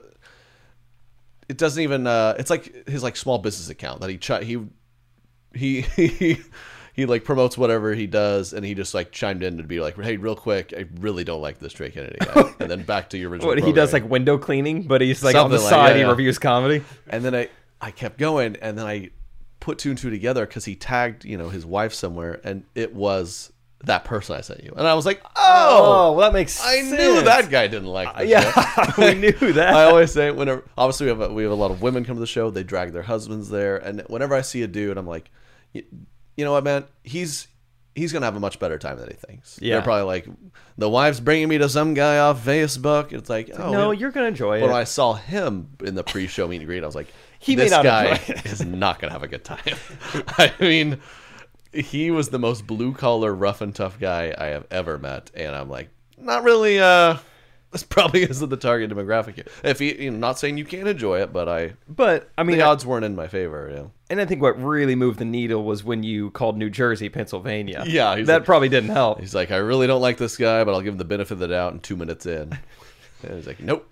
Speaker 3: it doesn't even, uh, it's like his like small business account that he, ch- he, he, he, he like promotes whatever he does, and he just like chimed in to be like, hey, real quick, I really don't like this Trey Kennedy guy. And then back to your original
Speaker 4: What, he does
Speaker 3: programming.
Speaker 4: like window cleaning, but he's like on the
Speaker 3: Something like-
Speaker 4: side,
Speaker 3: yeah,
Speaker 4: he
Speaker 3: yeah.
Speaker 4: reviews comedy.
Speaker 3: And then I, I kept going, and then I put two and two together because he tagged, you know, his wife somewhere, and it was that person I sent you. And I was like,
Speaker 4: Oh,
Speaker 3: oh,
Speaker 4: well, that makes
Speaker 3: I
Speaker 4: sense.
Speaker 3: knew that guy didn't like this
Speaker 4: Yeah,
Speaker 3: shit.
Speaker 4: we knew that.
Speaker 3: I always say, whenever, obviously we have, a, we have a lot of women come to the show, they drag their husbands there, and whenever I see a dude, I'm like, you, you know what, man, he's, he's going to have a much better time than he thinks.
Speaker 4: Yeah.
Speaker 3: They're probably like, the wife's bringing me to some guy off Facebook. It's like, oh,
Speaker 4: no,
Speaker 3: yeah.
Speaker 4: you're going to enjoy
Speaker 3: But
Speaker 4: it.
Speaker 3: when I saw him in the pre-show meet and greet, I was like,
Speaker 4: He may
Speaker 3: this
Speaker 4: not
Speaker 3: guy
Speaker 4: enjoy it.
Speaker 3: is not going to have a good time. I mean, he was the most blue-collar, rough and tough guy I have ever met. And I'm like, not really, uh, this probably isn't the target demographic. If he, you know, not saying you can't enjoy it, but I,
Speaker 4: But, I mean,
Speaker 3: the
Speaker 4: I-
Speaker 3: odds weren't in my favor. Yeah.
Speaker 4: and I think what really moved the needle was when you called New Jersey, Pennsylvania.
Speaker 3: Yeah, he's
Speaker 4: that
Speaker 3: like-
Speaker 4: probably didn't help.
Speaker 3: He's like, I really don't like this guy, but I'll give him the benefit of the doubt. And two minutes in, and he's like, nope.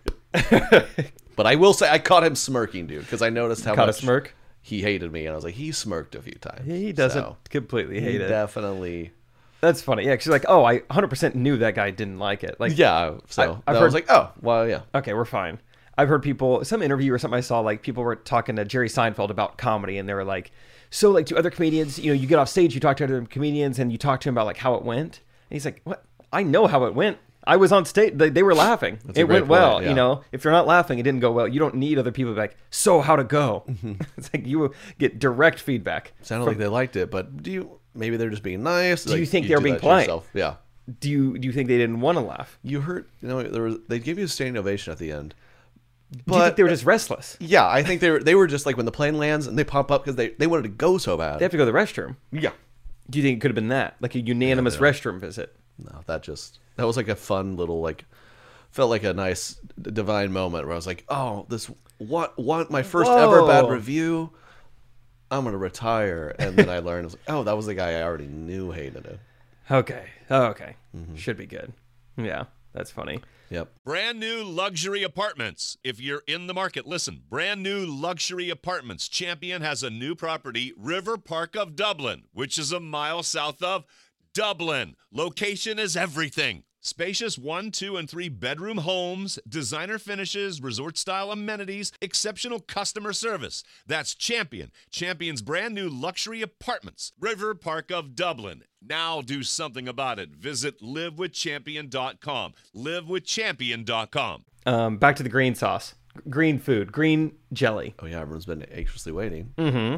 Speaker 3: But I will say, I caught him smirking, dude, because I noticed how
Speaker 4: Caught a
Speaker 3: much
Speaker 4: smirk?
Speaker 3: he hated me, and I was like, he smirked a few times.
Speaker 4: He doesn't
Speaker 3: So,
Speaker 4: completely
Speaker 3: he
Speaker 4: hate it.
Speaker 3: definitely.
Speaker 4: That's funny. Yeah, because you're like, oh, I one hundred percent knew that guy didn't like it. Like,
Speaker 3: Yeah. So
Speaker 4: I- I've
Speaker 3: I,
Speaker 4: heard-
Speaker 3: was like, oh, well, yeah.
Speaker 4: okay, we're fine. I've heard people, some interview or something I saw, like people were talking to Jerry Seinfeld about comedy, and they were like, so like to other comedians, you know, you get off stage, you talk to other comedians, and you talk to him about like how it went. And he's like, what? I know how it went. I was on stage. They, they were laughing.
Speaker 3: That's a
Speaker 4: It
Speaker 3: great
Speaker 4: went well.
Speaker 3: point, yeah.
Speaker 4: You know, if you're not laughing, it didn't go well. You don't need other people to be like, so how'd it go? It's like you get direct feedback.
Speaker 3: Sounded like they liked it, but do you? Maybe they're just being nice.
Speaker 4: Do you
Speaker 3: Like,
Speaker 4: think they were
Speaker 3: do
Speaker 4: being
Speaker 3: that to
Speaker 4: polite?
Speaker 3: yourself. Yeah.
Speaker 4: Do you do you think they didn't want to laugh?
Speaker 3: You heard, you know, there was, they gave you a standing ovation at the end. But
Speaker 4: Do you think they were just restless?
Speaker 3: yeah, I think they were. They were just like when the plane lands and they pop up because they, they wanted to go so bad.
Speaker 4: They have to go to the restroom.
Speaker 3: yeah.
Speaker 4: Do you think it could have been that, like a unanimous restroom visit?
Speaker 3: No, that just that was like a fun little like felt like a nice d- divine moment where I was like, oh, this what what my first ever bad
Speaker 4: Whoa.
Speaker 3: review. I'm gonna retire, and then I learned, I was like, oh, that was the guy I already knew hated it.
Speaker 4: Okay. Oh, okay.
Speaker 3: Mm-hmm.
Speaker 4: Should be good. Yeah, that's funny.
Speaker 3: Yep.
Speaker 1: Brand new luxury apartments. If you're in the market, listen. Brand new luxury apartments. Champion has a new property, River Park of Dublin, which is a mile south of Dublin. Location is everything. Spacious one, two, and three bedroom homes, designer finishes, resort style amenities, exceptional customer service. That's Champion. Champion's brand new luxury apartments, River Park of Dublin. Now do something about it. Visit live with champion dot com. live with champion dot com.
Speaker 4: Um, back to the green sauce, green food, green jelly.
Speaker 3: Oh yeah, everyone's been anxiously waiting.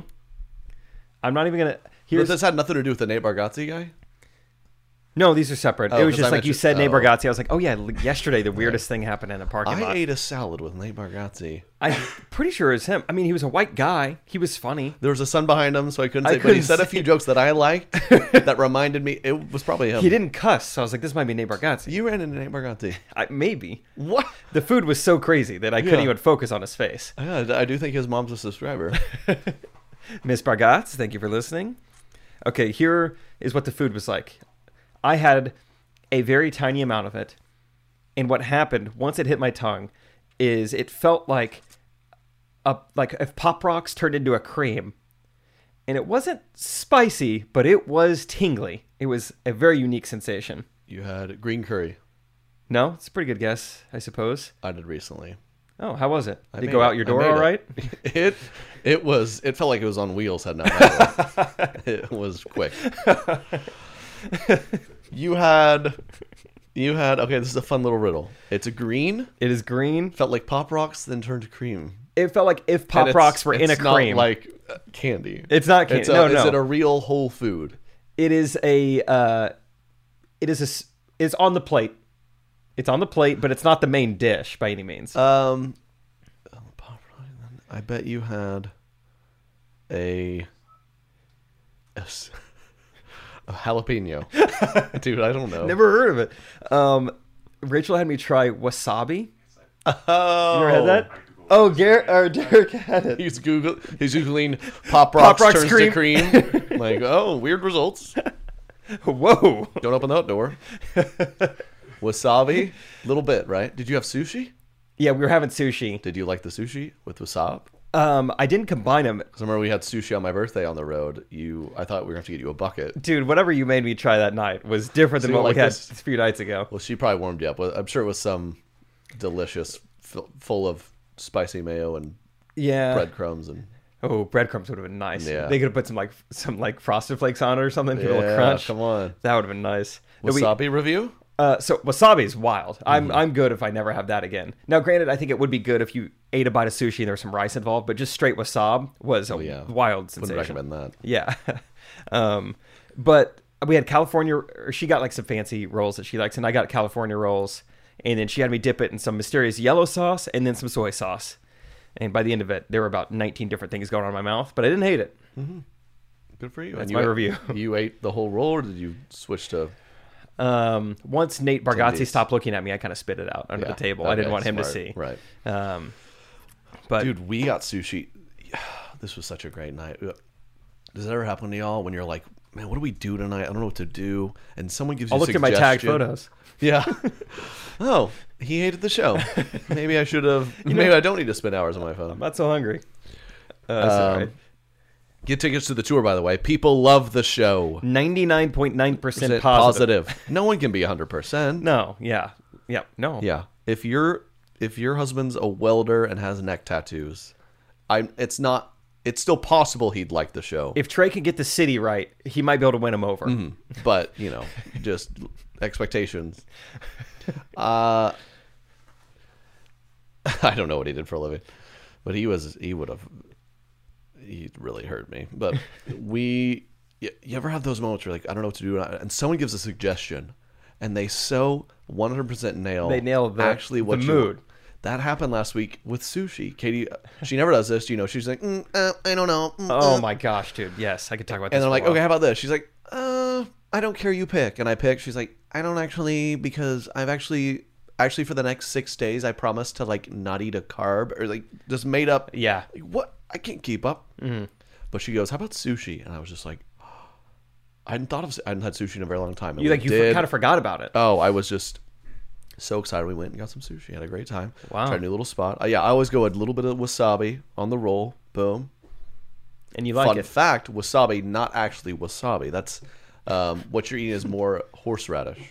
Speaker 4: I'm not even gonna.
Speaker 3: But
Speaker 4: Here's
Speaker 3: this had nothing to do with the Nate Bargatze guy.
Speaker 4: no, these are separate.
Speaker 3: Oh,
Speaker 4: it was
Speaker 3: 'cause
Speaker 4: just
Speaker 3: I
Speaker 4: like you
Speaker 3: mentioned-
Speaker 4: said, Nate
Speaker 3: oh.
Speaker 4: Bargatze. I was like, oh yeah, l- yesterday the weirdest thing happened in a parking
Speaker 3: I
Speaker 4: lot.
Speaker 3: ate a salad with Nate Bargatze.
Speaker 4: I'm pretty sure it was him. I mean, he was a white guy. He was funny.
Speaker 3: There was a sun behind him, so I couldn't
Speaker 4: I
Speaker 3: say. But he
Speaker 4: couldn't
Speaker 3: said a
Speaker 4: say-
Speaker 3: few jokes that I liked that reminded me. It was probably him.
Speaker 4: He didn't cuss, so I was like, this might be Nate Bargatze.
Speaker 3: You ran into Nate Bargatze.
Speaker 4: I, maybe.
Speaker 3: What?
Speaker 4: The food was so crazy that I couldn't
Speaker 3: Yeah.
Speaker 4: even focus on his face.
Speaker 3: Yeah, I do think his mom's a subscriber.
Speaker 4: Miss Bargatz, thank you for listening. Okay, here is what the food was like. I had a very tiny amount of it, and what happened once it hit my tongue is it felt like a like if Pop Rocks turned into a cream, and it wasn't spicy, but it was tingly. It was a very unique sensation.
Speaker 3: You had green curry.
Speaker 4: No, it's a pretty good guess, I suppose.
Speaker 3: I did recently.
Speaker 4: Oh, how was it?
Speaker 3: I
Speaker 4: Did it
Speaker 3: made
Speaker 4: go
Speaker 3: it.
Speaker 4: out your
Speaker 3: I
Speaker 4: door
Speaker 3: made
Speaker 4: all
Speaker 3: it.
Speaker 4: right?
Speaker 3: It it was it felt like it was on wheels heading out my door. It was quick. You had you had okay, this is a fun little riddle. It's a green,
Speaker 4: It is green.
Speaker 3: felt like Pop Rocks, then turned to cream.
Speaker 4: It felt like if
Speaker 3: And
Speaker 4: Pop
Speaker 3: it's-
Speaker 4: Rocks were in a
Speaker 3: it's not
Speaker 4: cream.
Speaker 3: like uh, candy.
Speaker 4: It's not candy.
Speaker 3: It's a,
Speaker 4: No,
Speaker 3: is
Speaker 4: no.
Speaker 3: it a real whole food?
Speaker 4: It is a. Uh, it is a. s- It's on the plate. It's on the plate, but it's not the main dish by any means.
Speaker 3: Um, Pop Rock, then I bet you had a, a, s- a jalapeno. Dude, I don't know.
Speaker 4: Never heard of it. Um, Rachel had me try wasabi.
Speaker 3: Oh,
Speaker 4: You ever had that? Oh, Garrett or Derek had it.
Speaker 3: He's Google. He's googling Pop Rocks,
Speaker 4: Pop Rocks
Speaker 3: turns
Speaker 4: cream.
Speaker 3: to cream. Like, oh, weird results.
Speaker 4: Whoa.
Speaker 3: Don't open that door. Wasabi, little bit, right? Did you have sushi?
Speaker 4: Yeah, we were having sushi.
Speaker 3: Did you like the sushi with wasabi?
Speaker 4: Um, I didn't combine them.
Speaker 3: Because I remember we had sushi on my birthday on the road. You, I thought we were going to have to get you a bucket.
Speaker 4: Dude, whatever you made me try that night was different than
Speaker 3: So you
Speaker 4: what
Speaker 3: like
Speaker 4: we had
Speaker 3: this?
Speaker 4: a few nights ago.
Speaker 3: Well, she probably warmed you up. Well, I'm sure it was some delicious, f- full of spicy mayo and
Speaker 4: Yeah.
Speaker 3: breadcrumbs and
Speaker 4: Oh, breadcrumbs would have been nice.
Speaker 3: Yeah.
Speaker 4: They could have put some like some like frosted flakes on it or something, give it a little
Speaker 3: yeah.
Speaker 4: crunch.
Speaker 3: Come on,
Speaker 4: That would have been nice. No, we-
Speaker 3: wasabi review.
Speaker 4: Uh, so wasabi is wild. I'm
Speaker 3: Mm-hmm.
Speaker 4: I'm good if I never have that again. Now, granted, I think it would be good if you ate a bite of sushi and there was some rice involved, but just straight wasabi was a
Speaker 3: Oh, yeah.
Speaker 4: wild
Speaker 3: Wouldn't
Speaker 4: sensation.
Speaker 3: recommend that.
Speaker 4: Yeah, um, but we had California. Or she got like some fancy rolls that she likes, and I got California rolls, and then she had me dip it in some mysterious yellow sauce and then some soy sauce. And by the end of it, there were about nineteen different things going on in my mouth, but I didn't hate it.
Speaker 3: Good for you.
Speaker 4: That's
Speaker 3: And you
Speaker 4: my
Speaker 3: ate-
Speaker 4: review.
Speaker 3: You ate the whole roll, or did you switch to?
Speaker 4: Um, once Nate Bargatze
Speaker 3: Tendies.
Speaker 4: stopped looking at me, I kind of spit it out under
Speaker 3: Yeah.
Speaker 4: the table. I didn't
Speaker 3: Okay,
Speaker 4: want him to
Speaker 3: smart.
Speaker 4: see.
Speaker 3: Right.
Speaker 4: Um, but
Speaker 3: Dude, we got sushi. This was such a great night. Does that ever happen to y'all when you're like, man, what do we do tonight? I don't know what to do. And someone gives you
Speaker 4: I'll look at my tagged
Speaker 3: suggestion.
Speaker 4: photos.
Speaker 3: Yeah. Oh, he hated the show. Maybe I should have. Maybe I don't need to spend hours on my phone.
Speaker 4: I'm not so hungry. Uh, that's all
Speaker 3: Um,
Speaker 4: right.
Speaker 3: Get tickets to the tour, by the way. People love the show.
Speaker 4: ninety-nine point nine percent
Speaker 3: Is it
Speaker 4: positive.
Speaker 3: positive? No one can be one hundred percent.
Speaker 4: No, yeah. Yeah, no.
Speaker 3: Yeah. If you're if your husband's a welder and has neck tattoos, I it's not it's still possible he'd like the show.
Speaker 4: If Trey could get the city right, he might be able to win him over.
Speaker 3: But, you know, just expectations. Uh I don't know what he did for a living. But he was he would have he really hurt me. But we you, you ever have those moments where you're like, I don't know what to do, and someone gives a suggestion and they so one hundred percent nail
Speaker 4: They nail the-
Speaker 3: actually what
Speaker 4: the
Speaker 3: you
Speaker 4: mood.
Speaker 3: That happened last week with sushi. Katie, she never does this. You know, she's like, mm, uh, I don't know. mm,
Speaker 4: Oh
Speaker 3: uh."
Speaker 4: my gosh, dude. Yes, I could talk about this.
Speaker 3: And I'm
Speaker 4: for
Speaker 3: like,
Speaker 4: a while.
Speaker 3: okay, how about this? She's like, uh, I don't care. You pick. And I pick. She's like, I don't actually, because I've actually, actually for the next six days, I promised to like not eat a carb or like just made up.
Speaker 4: Yeah.
Speaker 3: Like, what? I can't keep up. Mm-hmm. But she goes, how about sushi? And I was just like, I hadn't thought of, I hadn't had sushi in a very long time. And
Speaker 4: You
Speaker 3: we
Speaker 4: like you
Speaker 3: did.
Speaker 4: kind of forgot about it.
Speaker 3: Oh, I was just so excited. We went and got some sushi. Had a great time.
Speaker 4: Wow.
Speaker 3: Tried a new little spot. Uh, yeah, I always go a little bit of wasabi on the roll. Boom.
Speaker 4: And you like
Speaker 3: Fun
Speaker 4: it.
Speaker 3: fact: wasabi, not actually wasabi. That's um, what you're eating is more horseradish.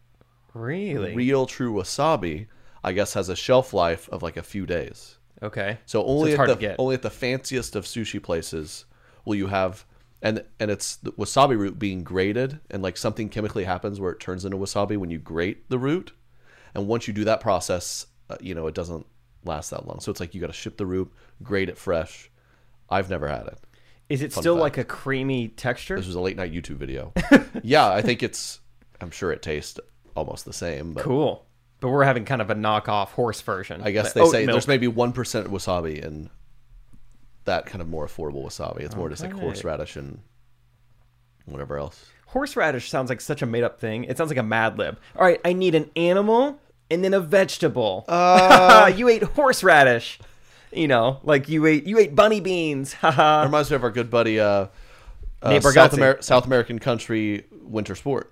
Speaker 4: Really?
Speaker 3: Real, true wasabi, I guess, has a shelf life of like a few days.
Speaker 4: Okay.
Speaker 3: So only
Speaker 4: it's hard
Speaker 3: at
Speaker 4: to
Speaker 3: the
Speaker 4: get.
Speaker 3: only at the fanciest of sushi places will you have, and and it's the wasabi root being grated, and like something chemically happens where it turns into wasabi when you grate the root, and once you do that process, uh, you know it doesn't last that long. So it's like you got to ship the root, grate it fresh. I've never had it.
Speaker 4: Is it
Speaker 3: Fun
Speaker 4: still
Speaker 3: fact.
Speaker 4: like a creamy texture?
Speaker 3: This was a late night YouTube video. Yeah, I think it's. I'm sure it tastes almost the same, but
Speaker 4: Cool. But we're having kind of a knockoff horse version.
Speaker 3: I guess
Speaker 4: Like
Speaker 3: they
Speaker 4: oat
Speaker 3: say
Speaker 4: milk.
Speaker 3: there's maybe one percent wasabi in that kind of more affordable wasabi. It's more just like
Speaker 4: Okay.
Speaker 3: horseradish and whatever else.
Speaker 4: Horseradish sounds like such a made up thing. It sounds like a Mad Lib. All right, I need an animal and then a vegetable.
Speaker 3: Uh,
Speaker 4: you ate horseradish. You know, like you ate you ate bunny beans.
Speaker 3: It
Speaker 4: Haha.
Speaker 3: reminds me of our good buddy, uh, uh,
Speaker 4: Nate
Speaker 3: South,
Speaker 4: Bargatze.
Speaker 3: Amer- South American country winter sport.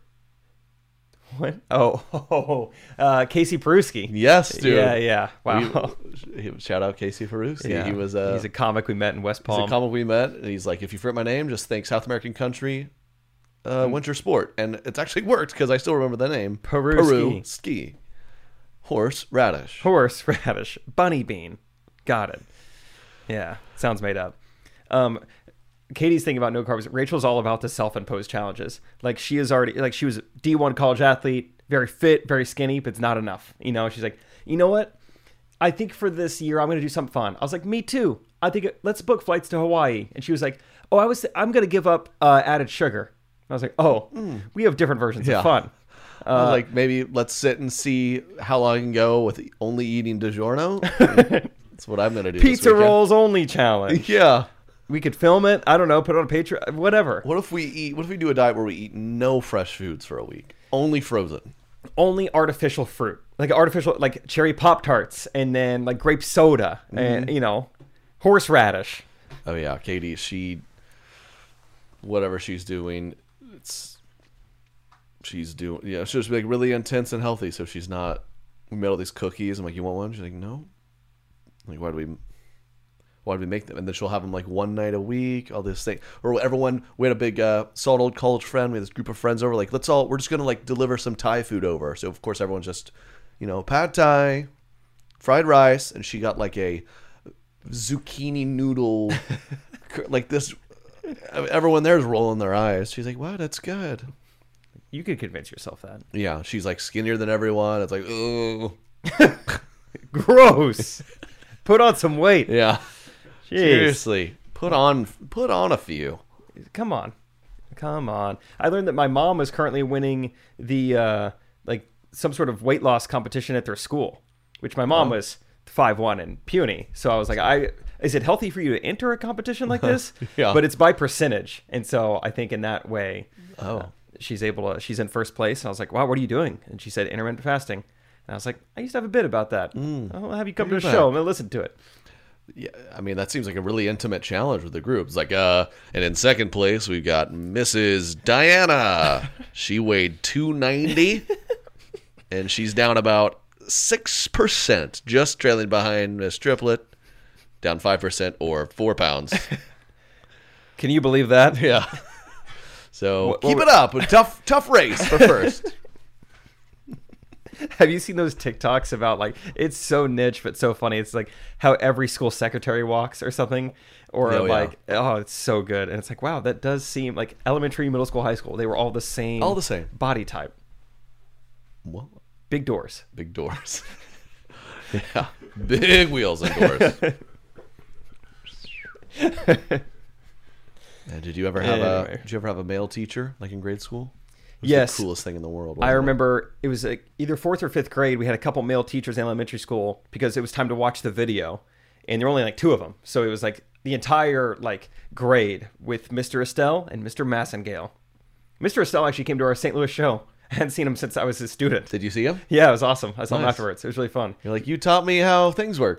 Speaker 4: What? Oh, oh, uh, Casey Peruski.
Speaker 3: Yes, dude.
Speaker 4: Yeah, yeah. Wow.
Speaker 3: We- he- shout out Casey Ferrucci.
Speaker 4: Yeah.
Speaker 3: He was uh,
Speaker 4: He's a comic we met in West
Speaker 3: he's
Speaker 4: Palm.
Speaker 3: a comic we met, and he's like, if you forget my name, just think South American country uh, winter sport, and it's actually worked because I still remember the name.
Speaker 4: Peru
Speaker 3: Peru
Speaker 4: ski.
Speaker 3: ski. Horse radish.
Speaker 4: Horseradish. Bunny bean. Got it. Yeah, sounds made up. Um, Katie's thinking about no carbs. Rachel's all about the self-imposed challenges. Like she is already, like she was a D one college athlete, very fit, very skinny, but it's not enough. You know, she's like, you know what? I think for this year I'm going to do something fun. I was like, me too. I think it, let's book flights to Hawaii. And she was like, oh, I was, I'm going to give up uh, added sugar. I was like, oh, we have different versions
Speaker 3: Yeah.
Speaker 4: of fun.
Speaker 3: I was like, maybe let's sit and see how long I can go with only eating DiGiorno. That's what I'm going to do. this
Speaker 4: Pizza
Speaker 3: weekend.
Speaker 4: rolls only challenge.
Speaker 3: Yeah.
Speaker 4: We could film it. I don't know. Put it on a Patreon. Whatever.
Speaker 3: What if we eat? What if we do a diet where we eat no fresh foods for a week, only frozen?
Speaker 4: Only artificial fruit. like artificial, like cherry Pop Tarts, and then like grape soda, mm-hmm. and you know, horseradish.
Speaker 3: Oh yeah, Katie, she, whatever she's doing, it's, she's doing, yeah, she's like really intense and healthy. So she's not. We made all these cookies. I'm like, you want one? She's like, no. I'm like, why do we? Why do we make them? And then she'll have them like one night a week. All this thing, or everyone. We had a big uh, Salt Old college friend. We had this group of friends over. Like, let's all. We're just gonna like deliver some Thai food over. So of course everyone's just, you know, pad Thai, fried rice, and she got like a zucchini noodle, like this. Everyone there's rolling their eyes. She's like, "Wow, that's good."
Speaker 4: You could convince yourself that.
Speaker 3: Yeah, she's like skinnier than everyone. It's like, oh,
Speaker 4: gross. Put on some weight.
Speaker 3: Yeah,
Speaker 4: Jeez.
Speaker 3: Seriously, put on put on a few.
Speaker 4: Come on, come on. I learned that my mom was currently winning the uh, like some sort of weight loss competition at their school, which my mom oh. was five one and puny. So I was like, I is it healthy for you to enter a competition like this?
Speaker 3: Yeah,
Speaker 4: but it's by percentage, and so I think in that way,
Speaker 3: oh.
Speaker 4: Uh, she's able to, she's in first place. And I was like, wow, what are you doing? And she said intermittent fasting. And I was like, I used to have a bit about that. Mm. I'll have you come to the show and listen to it.
Speaker 3: Yeah, I mean, that seems like a really intimate challenge with the group. It's like, uh, and in second place, we've got Missus Diana. She weighed two ninety, and she's down about six percent, just trailing behind Miss Triplet, down five percent or four pounds.
Speaker 4: Can you believe that?
Speaker 3: Yeah. So
Speaker 4: what,
Speaker 3: keep
Speaker 4: what,
Speaker 3: it up. A tough, tough race for first.
Speaker 4: Have you seen those TikToks about like, it's so niche but so funny? It's like how every school secretary walks or something, or
Speaker 3: oh,
Speaker 4: like
Speaker 3: yeah.
Speaker 4: oh, it's so good. And it's like, wow, that does seem like elementary, middle school, high school. They were all the same,
Speaker 3: all the same
Speaker 4: body type.
Speaker 3: What?
Speaker 4: Big doors.
Speaker 3: Big doors. Yeah, big wheels and doors. And did you ever have anyway. a did you ever have a male teacher like in grade school? It was
Speaker 4: yes,
Speaker 3: the coolest thing in the world.
Speaker 4: I remember it, it was like either fourth or fifth grade. We had a couple male teachers in elementary school because it was time to watch the video, and there were only like two of them. So it was like the entire like grade with Mister Estelle and Mister Massengale. Mister Estelle actually came to our Saint Louis show. I hadn't seen him since I was his student.
Speaker 3: Did you see him?
Speaker 4: Yeah, it was awesome. I saw
Speaker 3: nice.
Speaker 4: him afterwards. It was really fun.
Speaker 3: You're like, you taught me how things work.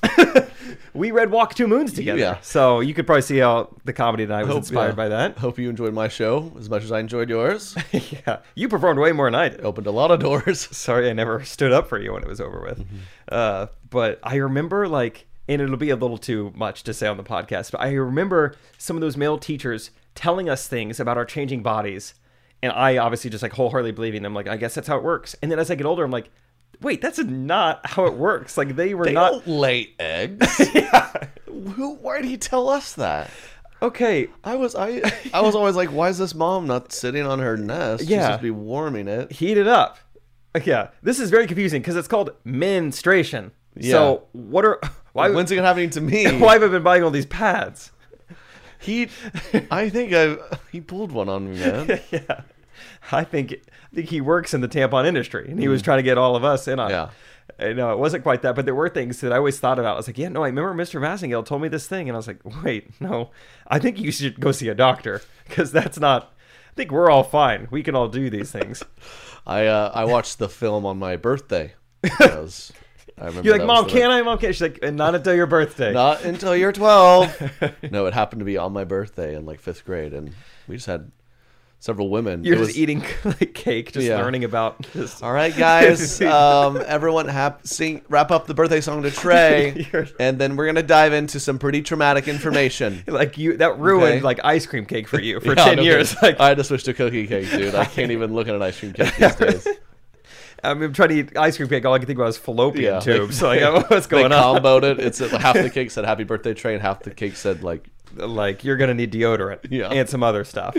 Speaker 4: We read Walk Two Moons together. Yeah. So you could probably see how the comedy tonight was hope, inspired yeah. by that.
Speaker 3: Hope you enjoyed my show as much as I enjoyed yours.
Speaker 4: Yeah. You performed way more than I did.
Speaker 3: Opened a lot of doors.
Speaker 4: Sorry I never stood up for you when it was over with. Mm-hmm. Uh, but I remember like, and it'll be a little too much to say on the podcast, but I remember some of those male teachers telling us things about our changing bodies. And I obviously just like wholeheartedly believing them. Like, I guess that's how it works. And then as I get older, I'm like, wait, that's not how it works. Like they were
Speaker 3: they
Speaker 4: not
Speaker 3: don't lay eggs. Yeah. Who? Why did he tell us that?
Speaker 4: Okay,
Speaker 3: I was I I was always like, why is this mom not sitting on her nest?
Speaker 4: Yeah,
Speaker 3: she's supposed to be warming it.
Speaker 4: Heat it up. Yeah, this is very confusing because it's called menstruation. Yeah. So what are why?
Speaker 3: When's it happening to me?
Speaker 4: Why have I been buying all these pads?
Speaker 3: He, I think I he pulled one on me, man.
Speaker 4: Yeah, I think I think he works in the tampon industry, and he mm. was trying to get all of us in on
Speaker 3: yeah.
Speaker 4: it. No, it wasn't quite that, but there were things that I always thought about. I was like, yeah, no, I remember Mister Massengale told me this thing, and I was like, wait, no, I think you should go see a doctor because that's not. I think we're all fine. We can all do these things.
Speaker 3: I uh, I watched the film on my birthday. Because I remember
Speaker 4: you're like, Mom, can I? Mom, can? She's like, not until your birthday.
Speaker 3: Not until you're twelve. No, it happened to be on my birthday in like fifth grade, and we just had several women.
Speaker 4: You're
Speaker 3: it
Speaker 4: just
Speaker 3: was,
Speaker 4: eating like cake, just yeah. learning about this.
Speaker 3: All right, guys. um, everyone, hap- sing, wrap up the birthday song to Trey, and then we're gonna dive into some pretty traumatic information.
Speaker 4: Like you, that ruined okay. like ice cream cake for you for yeah, ten
Speaker 3: no
Speaker 4: years. Like,
Speaker 3: I had to switch to cookie cake, dude. I can't even look at an ice cream cake these days.
Speaker 4: I mean, I'm trying to eat ice cream cake. All I can think about is fallopian
Speaker 3: yeah.
Speaker 4: tubes. Like, what's going
Speaker 3: they
Speaker 4: on?
Speaker 3: They comboed it. It's half the cake said "Happy Birthday, Trey," and half the cake said like,
Speaker 4: like you're gonna need deodorant
Speaker 3: yeah.
Speaker 4: and some other stuff.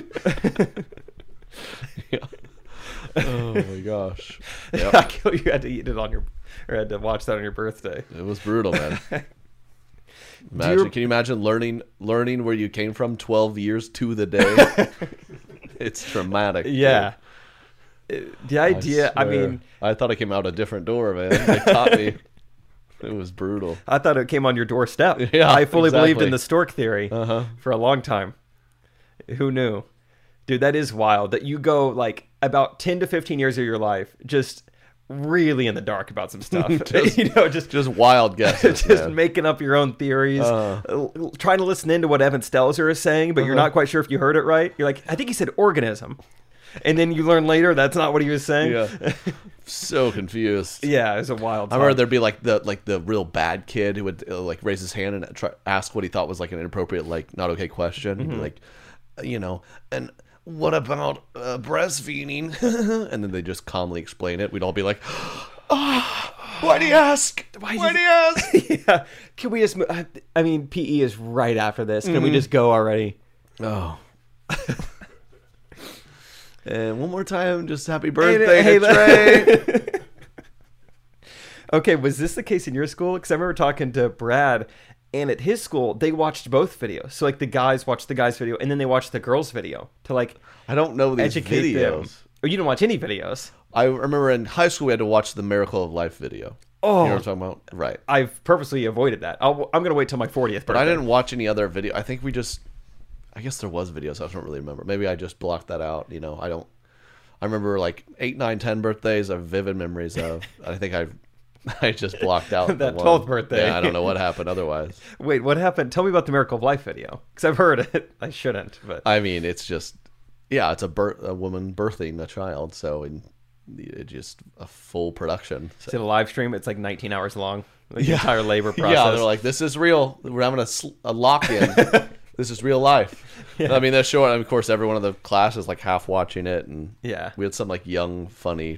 Speaker 3: Yeah. Oh my gosh!
Speaker 4: Yep. I kill you had to eat it on your, or had to watch that on your birthday.
Speaker 3: It was brutal, man. Imagine, can you imagine learning learning where you came from twelve years to the day? It's traumatic.
Speaker 4: Yeah. Dude. The idea. I, I mean,
Speaker 3: I thought it came out a different door, man. They caught me. It was brutal.
Speaker 4: I thought it came on your doorstep.
Speaker 3: Yeah,
Speaker 4: I fully
Speaker 3: exactly.
Speaker 4: believed in the stork theory
Speaker 3: uh-huh.
Speaker 4: for a long time. Who knew? Dude, that is wild that you go like about ten to fifteen years of your life just really in the dark about some stuff.
Speaker 3: Just-
Speaker 4: you know, just
Speaker 3: Just wild guesses.
Speaker 4: just
Speaker 3: man.
Speaker 4: making up your own theories,
Speaker 3: Uh.
Speaker 4: uh, trying to listen into what Evan Stelzer is saying, but you're
Speaker 3: Uh-huh.
Speaker 4: not quite sure if you heard it right. You're like, I think he said organism. And then you learn later that's not what he was saying.
Speaker 3: Yeah. So confused.
Speaker 4: Yeah, it was a wild
Speaker 3: I
Speaker 4: time.
Speaker 3: remember there'd be like the like the real bad kid who would uh, like raise his hand and try, ask what he thought was like an inappropriate, like not okay question. He'd be like, you know, and what about uh, breastfeeding? And then they just calmly explain it. We'd all be like, ah, why'd he ask?
Speaker 4: Why'd
Speaker 3: Why'd
Speaker 4: he-
Speaker 3: he ask?
Speaker 4: yeah. Can we just? mo- I I mean, P E is right after this. Can we
Speaker 3: Mm-hmm.
Speaker 4: just go already?
Speaker 3: Oh. And one more time, just happy birthday
Speaker 4: hey,
Speaker 3: to Trey.
Speaker 4: Okay, was this the case in your school? Because I remember talking to Brad, and at his school, they watched both videos. So, like, the guys watched the guys' video, and then they watched the girls' video to, like,
Speaker 3: I don't know these
Speaker 4: educate them.
Speaker 3: videos.
Speaker 4: Oh, you didn't watch any videos.
Speaker 3: I remember in high school we had to watch the Miracle of Life video.
Speaker 4: Oh.
Speaker 3: You know what I'm talking about? Right.
Speaker 4: I've purposely avoided that. I'll, I'm going to wait till my fortieth birthday.
Speaker 3: But I didn't watch any other video. I think we just, I guess there was videos. I don't really remember. Maybe I just blocked that out. You know, I don't. I remember like eight, nine, ten birthdays. I have vivid memories of. I think I, I just blocked out the
Speaker 4: That
Speaker 3: one.
Speaker 4: twelfth birthday.
Speaker 3: Yeah, I don't know what happened otherwise.
Speaker 4: Wait, what happened? Tell me about the Miracle of Life video. Because I've heard it. I shouldn't, but.
Speaker 3: I mean, it's just, yeah, it's a bir- a woman birthing a child. So in, it just a full production. So.
Speaker 4: It's a live stream. It's like nineteen hours long. Like the entire labor process.
Speaker 3: Yeah, they're like, this is real. We're having a, sl- a lock-in. This is real life. I mean, they're showing, of course, everyone in the class is like half watching it. And
Speaker 4: Yeah.
Speaker 3: we had some like young, funny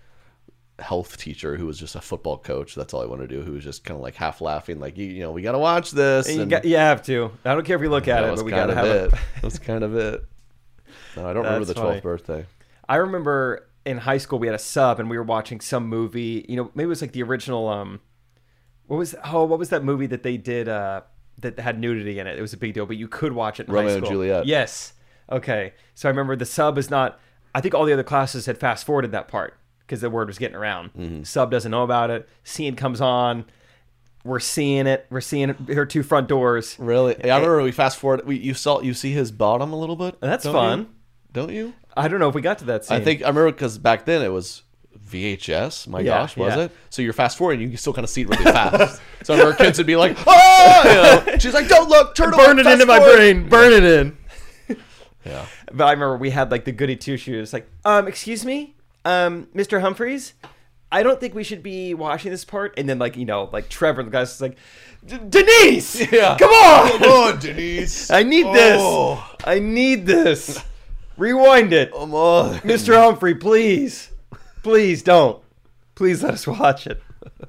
Speaker 3: health teacher who was just a football coach. That's all I want to do. Who was just kind of like half laughing, like, you, you know, we got to watch this.
Speaker 4: And you,
Speaker 3: and
Speaker 4: got, you have to. I don't care if you look at
Speaker 3: that
Speaker 4: it,
Speaker 3: was
Speaker 4: but we
Speaker 3: kind
Speaker 4: got to
Speaker 3: of
Speaker 4: have
Speaker 3: it.
Speaker 4: it.
Speaker 3: That's kind of it. No, I don't remember
Speaker 4: That's
Speaker 3: the twelfth
Speaker 4: funny.
Speaker 3: birthday.
Speaker 4: I remember in high school we had a sub and we were watching some movie. You know, maybe it was like the original. Um, what was oh, what was that movie that they did uh, that had nudity in it? It was a big deal, but you could watch it in
Speaker 3: Romeo
Speaker 4: high
Speaker 3: and
Speaker 4: school.
Speaker 3: Juliet.
Speaker 4: Yes. Okay. So I remember the sub is not. I think all the other classes had fast forwarded that part because the word was getting around.
Speaker 3: Mm-hmm.
Speaker 4: Sub doesn't know about it. Scene comes on. We're seeing it. We're seeing her two front doors.
Speaker 3: Really? Yeah, I remember we fast forward. We, you saw, you see his bottom a little bit.
Speaker 4: That's
Speaker 3: don't
Speaker 4: fun.
Speaker 3: you? Don't you?
Speaker 4: I don't know if we got to that scene.
Speaker 3: I think I remember because back then it was V H S. My
Speaker 4: Yeah,
Speaker 3: gosh, was
Speaker 4: yeah.
Speaker 3: it? So you're fast forwarding, you can still kind of see it really fast. So our kids would be like, "Oh!" You know? She's like, "Don't look, turn
Speaker 4: burn it
Speaker 3: fast
Speaker 4: into my
Speaker 3: forward."
Speaker 4: brain. Burn it in.
Speaker 3: Yeah.
Speaker 4: But I remember we had like the goody two shoes. Like, um, excuse me, um, Mister Humphreys, I don't think we should be watching this part. And then like you know, like Trevor, the guy's just like, "D- Denise,
Speaker 3: Yeah.
Speaker 4: come on,
Speaker 3: Come on, Denise.
Speaker 4: I need
Speaker 3: Oh.
Speaker 4: this. I need this. Rewind it,
Speaker 3: Come on,
Speaker 4: Mister Humphrey, please, please don't, please let us watch it."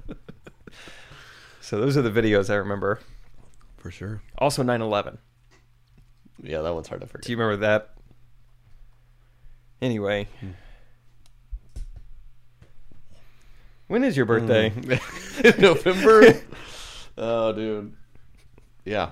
Speaker 4: So those are the videos I remember.
Speaker 3: for sure.
Speaker 4: Also nine eleven.
Speaker 3: Yeah, that one's hard to
Speaker 4: Do
Speaker 3: forget.
Speaker 4: you remember that? Anyway. When is your birthday?
Speaker 3: In November. Oh, dude. Yeah.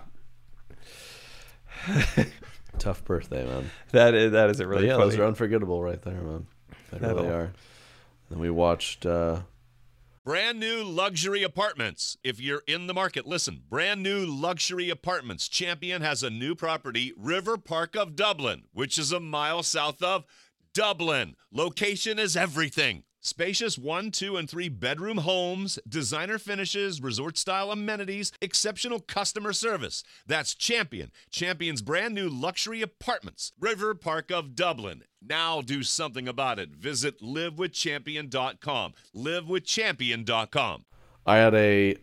Speaker 3: Tough birthday, man.
Speaker 4: That is that is a
Speaker 3: But
Speaker 4: really
Speaker 3: yeah,
Speaker 4: funny.
Speaker 3: those are unforgettable right there, man. They really
Speaker 4: That'll-
Speaker 3: are. Then we watched. uh
Speaker 1: Brand new luxury apartments. If you're in the market, listen. Brand new luxury apartments. Champion has a new property, River Park of Dublin, which is a mile south of Dublin. Location is everything. Spacious one, two, and three bedroom homes, designer finishes, resort style amenities, exceptional customer service. That's Champion. Champion's brand new luxury apartments, River Park of Dublin. Now do something about it. Visit live with champion dot com. live with champion dot com.
Speaker 3: I had a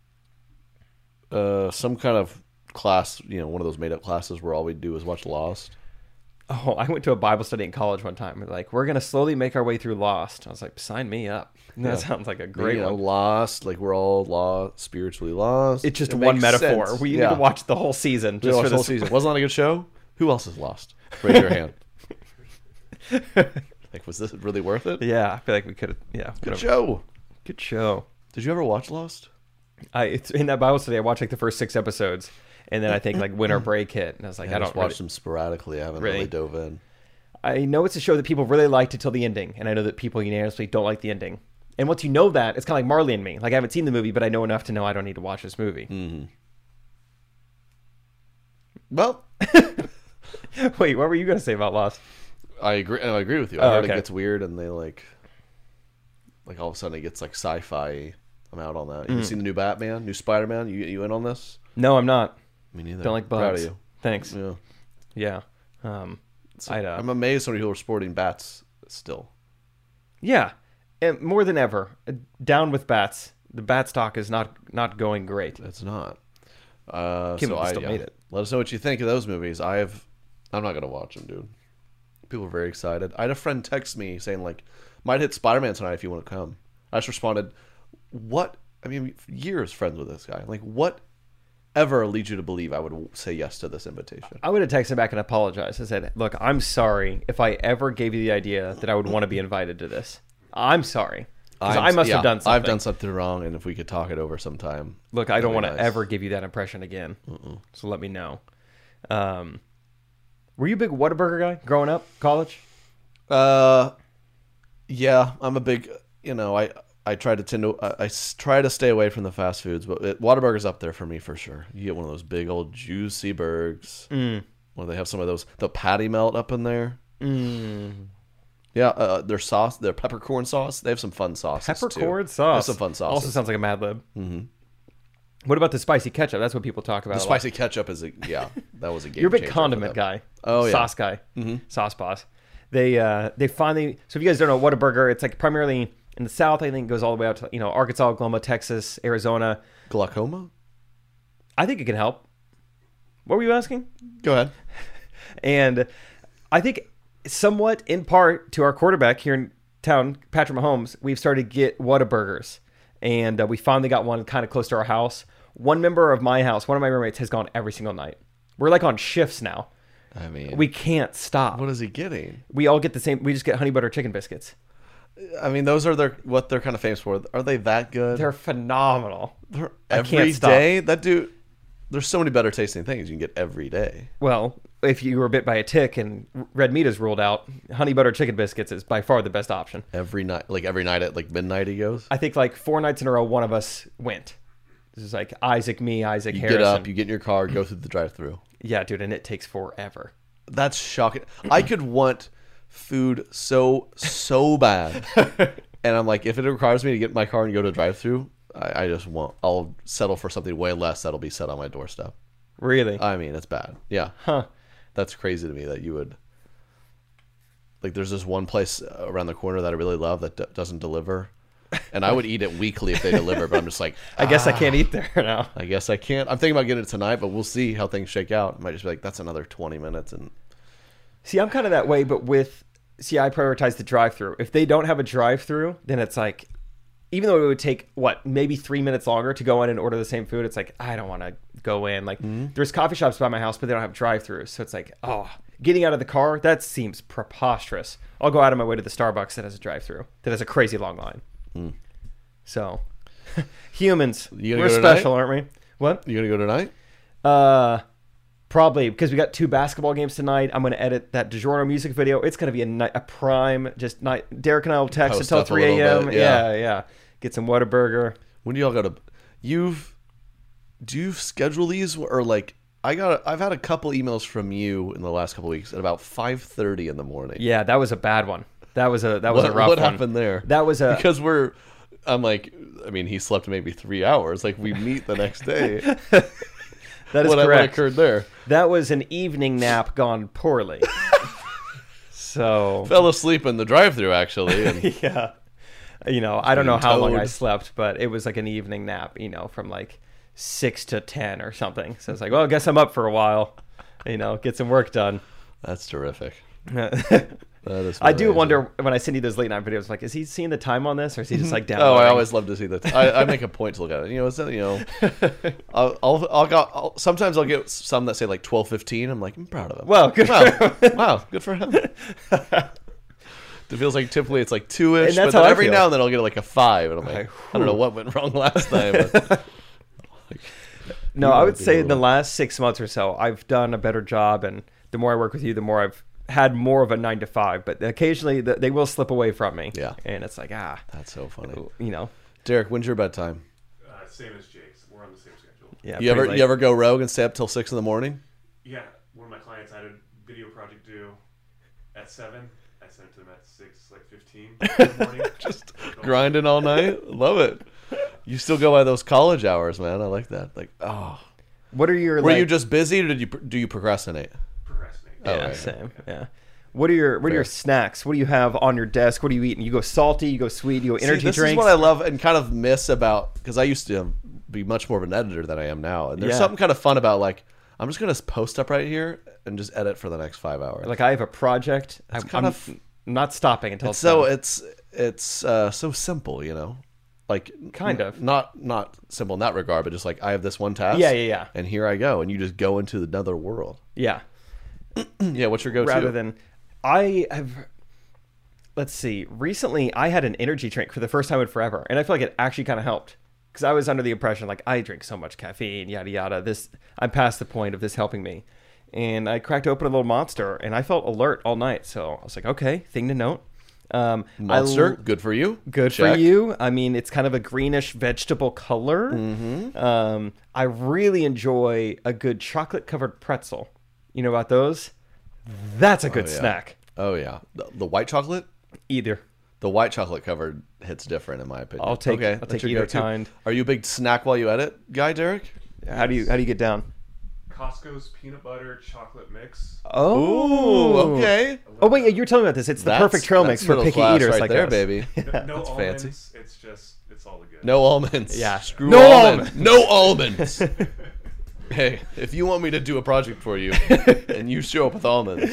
Speaker 3: uh some kind of class, you know, one of those made up classes where all we do is watch Lost.
Speaker 4: Oh, I went to a Bible study in college one time. They're like, we're gonna slowly make our way through Lost. I was like, sign me up. That
Speaker 3: Yeah.
Speaker 4: sounds like a great
Speaker 3: you know,
Speaker 4: one.
Speaker 3: Lost, like we're all lost, spiritually lost.
Speaker 4: It's just
Speaker 3: It
Speaker 4: one
Speaker 3: makes
Speaker 4: metaphor.
Speaker 3: sense.
Speaker 4: We
Speaker 3: Yeah.
Speaker 4: need to watch the whole season
Speaker 3: We
Speaker 4: just
Speaker 3: watched
Speaker 4: for
Speaker 3: the whole
Speaker 4: this
Speaker 3: season. Wasn't that a good show? Who else is lost? Raise your hand. Like, was this really worth it?
Speaker 4: Yeah, I feel like we could have. Yeah,
Speaker 3: Good
Speaker 4: could've-
Speaker 3: show.
Speaker 4: Good show.
Speaker 3: Did you ever watch Lost?
Speaker 4: I it's in that Bible study. I watched like the first six episodes, and then I think like winter break hit, and I was like,
Speaker 3: Yeah,
Speaker 4: I
Speaker 3: I
Speaker 4: don't
Speaker 3: just watched
Speaker 4: really-
Speaker 3: them sporadically. I haven't really,
Speaker 4: Really?
Speaker 3: dove in.
Speaker 4: I know it's a show that people really liked until the ending, and I know that people unanimously don't like the ending. And once you know that, it's kind of like Marley and Me. Like I haven't seen the movie, but I know enough to know I don't need to watch this movie.
Speaker 3: Mm. Well,
Speaker 4: Wait, what were you going to say about Lost?
Speaker 3: I agree. I agree with you.
Speaker 4: Oh,
Speaker 3: I heard
Speaker 4: okay.
Speaker 3: it gets weird, and they like like all of a sudden it gets like sci-fi. I'm out on that. You mm. seen the new Batman, new Spider-Man? You you in on this?
Speaker 4: No, I'm not.
Speaker 3: Me neither.
Speaker 4: Don't like bugs.
Speaker 3: Proud of you.
Speaker 4: Thanks.
Speaker 3: Yeah.
Speaker 4: Yeah. Um,
Speaker 3: so,
Speaker 4: uh,
Speaker 3: I'm amazed some people are sporting bats still.
Speaker 4: Yeah, and more than ever. Down with bats. The bat stock is not not going great.
Speaker 3: It's not. Uh,
Speaker 4: Kim
Speaker 3: so I
Speaker 4: still
Speaker 3: yeah.
Speaker 4: made it.
Speaker 3: Let us know what you think of those movies. I have. I'm not gonna watch them, dude. People are very excited. I had a friend text me saying like, "Might hit Spider-Man tonight if you want to come." I just responded, "What?" I mean, years friends with this guy. Like, what ever leads you to believe I would say yes to this invitation?
Speaker 4: I would have texted back and apologized. I said, "Look, I'm sorry if I ever gave you the idea that I would want to be invited to this. I'm sorry." Because I must
Speaker 3: yeah,
Speaker 4: have done something.
Speaker 3: I've done something wrong, and if we could talk it over sometime.
Speaker 4: Look, I don't want
Speaker 3: nice.
Speaker 4: to ever give you that impression again. Mm-mm. So let me know. Um, were you a big Whataburger guy growing up, college?
Speaker 3: Uh, yeah, I'm a big. You know, I I try to tend to I, I s- try to stay away from the fast foods, but it, Whataburger's up there for me for sure. You get one of those big old juicy burgers.
Speaker 4: Mm.
Speaker 3: Well, they have some of those the patty melt up in there.
Speaker 4: Mm.
Speaker 3: Yeah, uh, their sauce, their peppercorn sauce. They have some fun sauces.
Speaker 4: Peppercorn
Speaker 3: too.
Speaker 4: sauce.
Speaker 3: They have some fun sauces.
Speaker 4: Also sounds like a Mad Lib. Mm-hmm. What about the spicy ketchup? That's what people talk about.
Speaker 3: The
Speaker 4: a
Speaker 3: spicy
Speaker 4: lot.
Speaker 3: ketchup is a yeah. That was a game.
Speaker 4: You're a big
Speaker 3: changer
Speaker 4: condiment guy.
Speaker 3: Oh yeah,
Speaker 4: sauce guy. Mm-hmm. Sauce boss. They uh, they finally. So if you guys don't know Whataburger, it's like primarily in the South. I think it goes all the way out to you know Arkansas, Oklahoma, Texas, Arizona.
Speaker 3: Glaucoma.
Speaker 4: I think it can help. What were you asking?
Speaker 3: Go ahead.
Speaker 4: And I think somewhat in part to our quarterback here in town, Patrick Mahomes, we've started to get Whataburgers. And uh, we finally got one kind of close to our house. One member of my house, one of my roommates, has gone every single night. We're like on shifts now.
Speaker 3: I mean,
Speaker 4: we can't stop.
Speaker 3: What is he getting?
Speaker 4: We all get the same. We just get honey butter chicken biscuits.
Speaker 3: I mean, those are their what they're kind of famous for. Are they that good?
Speaker 4: They're phenomenal.
Speaker 3: They're
Speaker 4: I
Speaker 3: every
Speaker 4: can't stop.
Speaker 3: day? That dude. There's so many better tasting things you can get every day.
Speaker 4: Well, if you were bit by a tick and red meat is ruled out, honey butter chicken biscuits is by far the best option.
Speaker 3: Every night, like every night at like midnight, he goes.
Speaker 4: I think like four nights in a row, one of us went. This is like Isaac, me, Isaac,
Speaker 3: You
Speaker 4: Harrison.
Speaker 3: get up, you get in your car, go through the drive-through.
Speaker 4: Yeah, dude, and it takes forever.
Speaker 3: That's shocking. I could want food so so bad, and I'm like, if it requires me to get in my car and go to a drive-through, I, I just won't. I'll settle for something way less that'll be set on my doorstep.
Speaker 4: Really?
Speaker 3: I mean, it's bad. Yeah.
Speaker 4: Huh.
Speaker 3: That's crazy to me that you would. Like, there's this one place around the corner that I really love that d- doesn't deliver, and I would eat it weekly if they deliver. But I'm just like,
Speaker 4: I guess
Speaker 3: ah,
Speaker 4: I can't eat there now.
Speaker 3: I guess I can't. I'm thinking about getting it tonight, but we'll see how things shake out. I might just be like, that's another twenty minutes, and
Speaker 4: See, I'm kind of that way, but with see, I prioritize the drive-through. If they don't have a drive-through, then it's like, even though it would take what maybe three minutes longer to go in and order the same food, it's like I don't want to go in. Like mm-hmm. There's coffee shops by my house, but they don't have drive-throughs, so it's like oh, getting out of the car that seems preposterous. I'll go out of my way to the Starbucks that has a drive-through that has a crazy long line. Mm. So humans, we're
Speaker 3: go
Speaker 4: special,
Speaker 3: tonight?
Speaker 4: aren't we? What?
Speaker 3: You gonna go tonight?
Speaker 4: Uh. Probably because we got two basketball games tonight. I'm going to edit that DiGiorno music video. It's going to be a, night, a prime, just night. Derek and I will text
Speaker 3: Post
Speaker 4: until
Speaker 3: up a
Speaker 4: three
Speaker 3: little
Speaker 4: a.m.
Speaker 3: bit, yeah.
Speaker 4: yeah, yeah. Get some Whataburger.
Speaker 3: When do y'all go to? You've do you schedule these or like I got? I've had a couple emails from you in the last couple weeks at about five thirty in the morning.
Speaker 4: Yeah, that was a bad one. That was a that was
Speaker 3: what,
Speaker 4: a rough
Speaker 3: what
Speaker 4: one.
Speaker 3: What happened there?
Speaker 4: That was a
Speaker 3: because we're. I'm like, I mean, he slept maybe three hours. Like we meet the next day.
Speaker 4: That is
Speaker 3: what,
Speaker 4: correct.
Speaker 3: What occurred there?
Speaker 4: That was an evening nap gone poorly. So
Speaker 3: fell asleep in the drive-thru actually. And
Speaker 4: yeah, you know, I don't know how
Speaker 3: towed.
Speaker 4: long I slept, but it was like an evening nap. You know, from like six to ten or something. So it's like, well, I guess I'm up for a while. You know, get some work done.
Speaker 3: That's terrific.
Speaker 4: That is I do amazing. Wonder when I send you those late night videos, like, is he seeing the time on this, or is he just like down?
Speaker 3: Oh, I always love to see that. I, I make a point to look at it. You know, it's you know, I'll, I'll, I'll, go, I'll sometimes I'll get some that say like twelve fifteen. I'm like, I'm proud of him.
Speaker 4: Well, good.
Speaker 3: Wow,
Speaker 4: for him.
Speaker 3: Wow, good for him. It feels like typically it's like two ish, but
Speaker 4: then
Speaker 3: then every
Speaker 4: feel.
Speaker 3: now and then I'll get like a five, and I'm like,
Speaker 4: like
Speaker 3: I don't know what went wrong last time. But,
Speaker 4: like, no, I would say in the last six months or so, I've done a better job, and the more I work with you, the more I've had more of a nine to five, but occasionally the, they will slip away from me.
Speaker 3: Yeah.
Speaker 4: And it's like, ah.
Speaker 3: That's so funny.
Speaker 4: You know.
Speaker 3: Derek, when's your bedtime?
Speaker 5: Uh, same as Jake's. We're on the same schedule.
Speaker 4: Yeah.
Speaker 3: You ever
Speaker 4: late.
Speaker 3: you ever go rogue and stay up till six in the morning?
Speaker 5: Yeah. One of my clients had a video project due at seven. I sent it to them at six. six, like fifteen in the morning.
Speaker 3: Just grinding all night. Love it. You still go by those college hours, man. I like that. Like, oh,
Speaker 4: What are your
Speaker 3: were
Speaker 4: like,
Speaker 3: you just busy, or did you do you procrastinate?
Speaker 5: procrastinate.
Speaker 3: Oh,
Speaker 4: yeah,
Speaker 3: right.
Speaker 4: same. Yeah. What are your what are
Speaker 3: Fair.
Speaker 4: your snacks? What do you have on your desk? What are you eating? You go salty, you go sweet, you go energy
Speaker 3: See, this
Speaker 4: drinks.
Speaker 3: is what I love and kind of miss about, because I used to be much more of an editor than I am now, and there's
Speaker 4: Yeah.
Speaker 3: something kind of fun about like I'm just gonna post up right here and just edit for the next five hours.
Speaker 4: Like I have a project. I'm,
Speaker 3: kind
Speaker 4: I'm
Speaker 3: of-
Speaker 4: not stopping until
Speaker 3: It's
Speaker 4: it's
Speaker 3: so
Speaker 4: done.
Speaker 3: it's it's uh, so simple, you know, like
Speaker 4: Kind
Speaker 3: n-
Speaker 4: of.
Speaker 3: not not simple in that regard, but just like I have this one task.
Speaker 4: Yeah, yeah, yeah.
Speaker 3: And here I go, and you just go into another world.
Speaker 4: yeah.
Speaker 3: Yeah, what's your go-to?
Speaker 4: Rather than I have. Let's see. Recently, I had an energy drink for the first time in forever, and I feel like it actually kind of helped because I was under the impression like I drink so much caffeine, yada yada. This I'm past the point of this helping me, and I cracked open a little Monster, and I felt alert all night. So I was like, okay, thing to note. Um, I
Speaker 3: Monster,
Speaker 4: l-
Speaker 3: good for you.
Speaker 4: Good for
Speaker 3: Check.
Speaker 4: you. I mean, it's kind of a greenish vegetable color.
Speaker 3: Mm-hmm.
Speaker 4: Um, I really enjoy a good chocolate covered pretzel. You know about those? That's a good
Speaker 3: yeah.
Speaker 4: snack.
Speaker 3: Oh yeah, the, the white chocolate.
Speaker 4: Either.
Speaker 3: The white chocolate covered hits different in my opinion.
Speaker 4: I'll take-
Speaker 3: Okay,
Speaker 4: I'll
Speaker 3: that's
Speaker 4: take
Speaker 3: your
Speaker 4: either
Speaker 3: go-to.
Speaker 4: kind.
Speaker 3: Are you a big snack while you edit guy, Derek?
Speaker 4: How do you how do you get down?
Speaker 5: Costco's peanut butter chocolate mix.
Speaker 4: Oh,
Speaker 3: okay.
Speaker 4: Oh wait, yeah, you're telling me about this. It's the
Speaker 3: That's-
Speaker 4: perfect trail mix
Speaker 3: that's
Speaker 4: for
Speaker 3: middle
Speaker 4: picky
Speaker 3: class
Speaker 4: eaters
Speaker 3: right
Speaker 4: like
Speaker 3: there,
Speaker 4: us.
Speaker 3: baby.
Speaker 5: No, no
Speaker 3: That's
Speaker 5: almonds.
Speaker 3: fancy.
Speaker 5: It's just it's all the good.
Speaker 3: No almonds.
Speaker 4: Yeah.
Speaker 3: Screw
Speaker 4: No
Speaker 3: almond.
Speaker 4: almonds.
Speaker 3: No almonds. Hey, if you want me to do a project for you and you show up with almonds,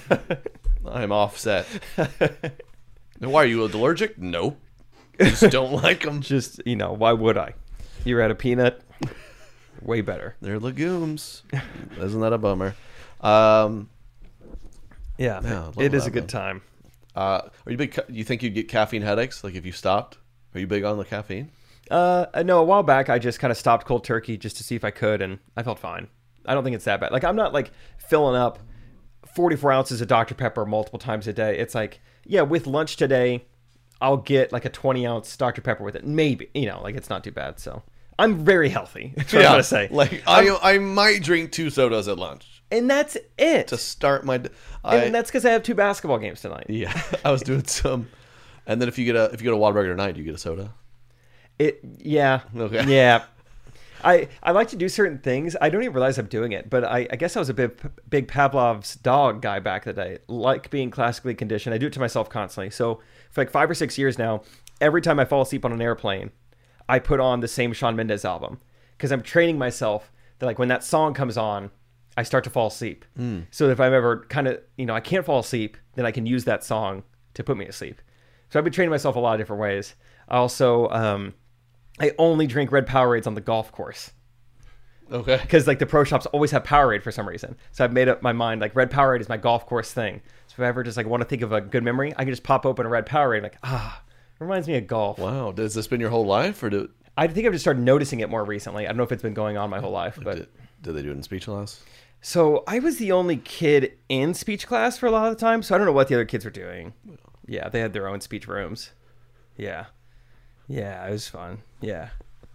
Speaker 3: I'm offset. Why are you allergic? Nope. Just don't like them.
Speaker 4: Just you know, why would I? You're at a peanut. Way better.
Speaker 3: They're legumes. Isn't that a bummer? Um,
Speaker 4: Yeah,
Speaker 3: Yeah, I love
Speaker 4: it is
Speaker 3: that,
Speaker 4: a good
Speaker 3: man.
Speaker 4: time.
Speaker 3: uh, are you big? ca- You think you'd get caffeine headaches? Like if you stopped? Are you big on the caffeine?
Speaker 4: Uh, no, a while back I just kind of stopped cold turkey just to see if I could, and I felt fine. I don't think it's that bad. Like I'm not like filling up forty-four ounces of Doctor Pepper multiple times a day. It's like, yeah, with lunch today, I'll get like a twenty ounce Doctor Pepper with it. Maybe, you know, like it's not too bad. So I'm very healthy. That's what I'm gonna say.
Speaker 3: Like I, I might drink two sodas at lunch
Speaker 4: And that's it.
Speaker 3: to start my. d- I,
Speaker 4: and that's because I have two basketball games tonight.
Speaker 3: yeah, I was doing some, and then if you get a if you go to Whataburger tonight, you get a soda.
Speaker 4: It, yeah,
Speaker 3: Okay.
Speaker 4: yeah. I, I like to do certain things. I don't even realize I'm doing it, but I, I guess I was a big big Pavlov's dog guy back in the day. Like being classically conditioned, I do it to myself constantly. So for like five or six years now, every time I fall asleep on an airplane, I put on the same Shawn Mendes album because I'm training myself that like when that song comes on, I start to fall asleep. So that if I'm ever kind of you know I can't fall asleep, then I can use that song to put me to sleep. So I've been training myself a lot of different ways. I also um, I only drink red Powerades on the golf course
Speaker 3: Okay.
Speaker 4: because like the pro shops always have Powerade for some reason. So I've made up my mind like red Powerade is my golf course thing. So if I ever just like want to think of a good memory, I can just pop open a red Powerade like ah, reminds me of golf.
Speaker 3: Wow. Has this been your whole life, or do
Speaker 4: I think I've just started noticing it more recently. I don't know if it's been going on my whole life, but
Speaker 3: did, did they do it in speech class?
Speaker 4: so I was the only kid in speech class for a lot of the time. So I don't know what the other kids were doing. Yeah, they had their own speech rooms. Yeah, yeah, it was fun. Yeah.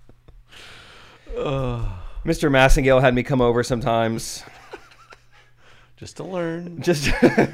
Speaker 4: Mister Massingale had me come over sometimes.
Speaker 3: Just to learn.
Speaker 4: Just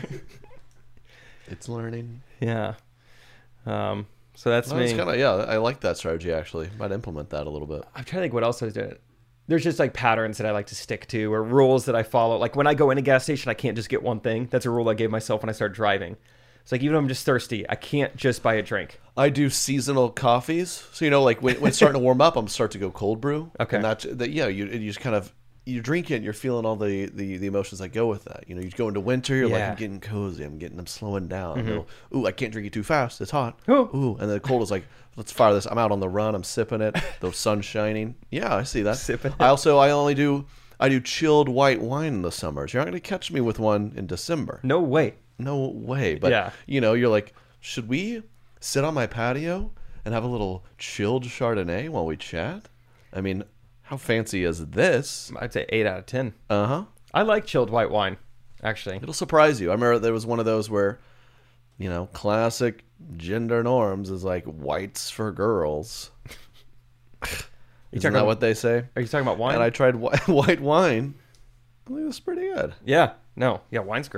Speaker 3: It's learning.
Speaker 4: yeah. Um. So that's
Speaker 3: Well,
Speaker 4: me.
Speaker 3: it's kind of yeah. I like that strategy actually. Might implement that a little bit.
Speaker 4: I'm trying to think what else I was doing. There's just like patterns that I like to stick to or rules that I follow. Like when I go in a gas station, I can't just get one thing. That's a rule I gave myself when I started driving. It's like even if I'm just thirsty, I can't just buy a drink.
Speaker 3: I do seasonal coffees, so you know, like when, when it's starting to warm up, I'm start to go cold brew.
Speaker 4: Okay.
Speaker 3: And that's that. Yeah, you you just kind of you drink it, and you're feeling all the, the, the emotions that go with that. You know, you go into winter, you're like,
Speaker 4: Yeah.
Speaker 3: I'm getting cozy, I'm getting, I'm slowing down. You know, ooh, I can't drink it too fast. It's hot.
Speaker 4: Ooh.
Speaker 3: Ooh, and the cold is like, let's fire this. I'm out on the run. I'm sipping it. The sun's shining. Yeah, I see that.
Speaker 4: Sipping it.
Speaker 3: I also I only do I do chilled white wine in the summers. You're not gonna catch me with one in December.
Speaker 4: No way.
Speaker 3: No way. But
Speaker 4: Yeah.
Speaker 3: you know, you're like, should we sit on my patio and have a little chilled Chardonnay while we chat? I mean, how fancy is this?
Speaker 4: I'd say eight out of ten.
Speaker 3: Uh huh.
Speaker 4: I like chilled white wine, actually.
Speaker 3: It'll surprise you. I remember there was one of those where, you know, classic gender norms is like whites for girls. Isn't
Speaker 4: talking
Speaker 3: that
Speaker 4: about-
Speaker 3: what they say?
Speaker 4: Are you talking about wine?
Speaker 3: And I tried whi- white wine. I think it was pretty good.
Speaker 4: yeah. No. Yeah. Wine's great.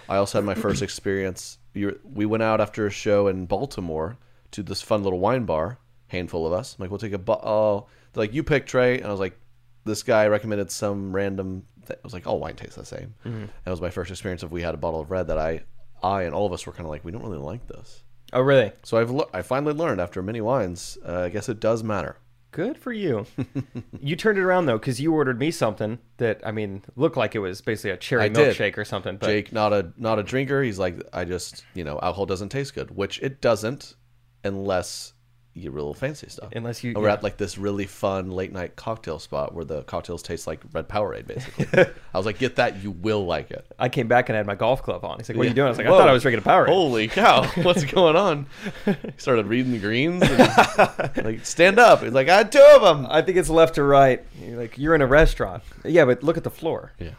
Speaker 3: I also had my first experience. You were- We went out after a show in Baltimore to this fun little wine bar, handful of us. I'm like, we'll take a bu- oh, they're like, you pick, Trey. And I was like, this guy recommended some random thing. I was like, all wine tastes the same. Mm-hmm. That was my first experience of we had a bottle of red that I, I and all of us were kind of like, we don't really like this.
Speaker 4: Oh, really?
Speaker 3: So I've le- I finally learned after many wines, uh, I guess it does matter.
Speaker 4: Good for you. You turned it around, though, because you ordered me something that, I mean, looked like it was basically a cherry
Speaker 3: I did.
Speaker 4: milkshake or something. But
Speaker 3: Jake, not a not a drinker. He's like, I just, you know, alcohol doesn't taste good, which it doesn't unless you get real fancy stuff.
Speaker 4: Unless you-
Speaker 3: And we're
Speaker 4: yeah.
Speaker 3: at like this really fun late night cocktail spot where the cocktails taste like Red Powerade, basically. I was like, get that, you will like it.
Speaker 4: I came back and had my golf club on. He's like, what are you
Speaker 3: Yeah.
Speaker 4: doing? I was like,
Speaker 3: Whoa.
Speaker 4: I thought I was drinking a Powerade.
Speaker 3: Holy cow, what's going on? He started reading the greens. And, like, stand up. He's like, I had two of them.
Speaker 4: I think it's left to right. You're like, you're in a restaurant. Yeah, but look at the floor.
Speaker 3: Yeah.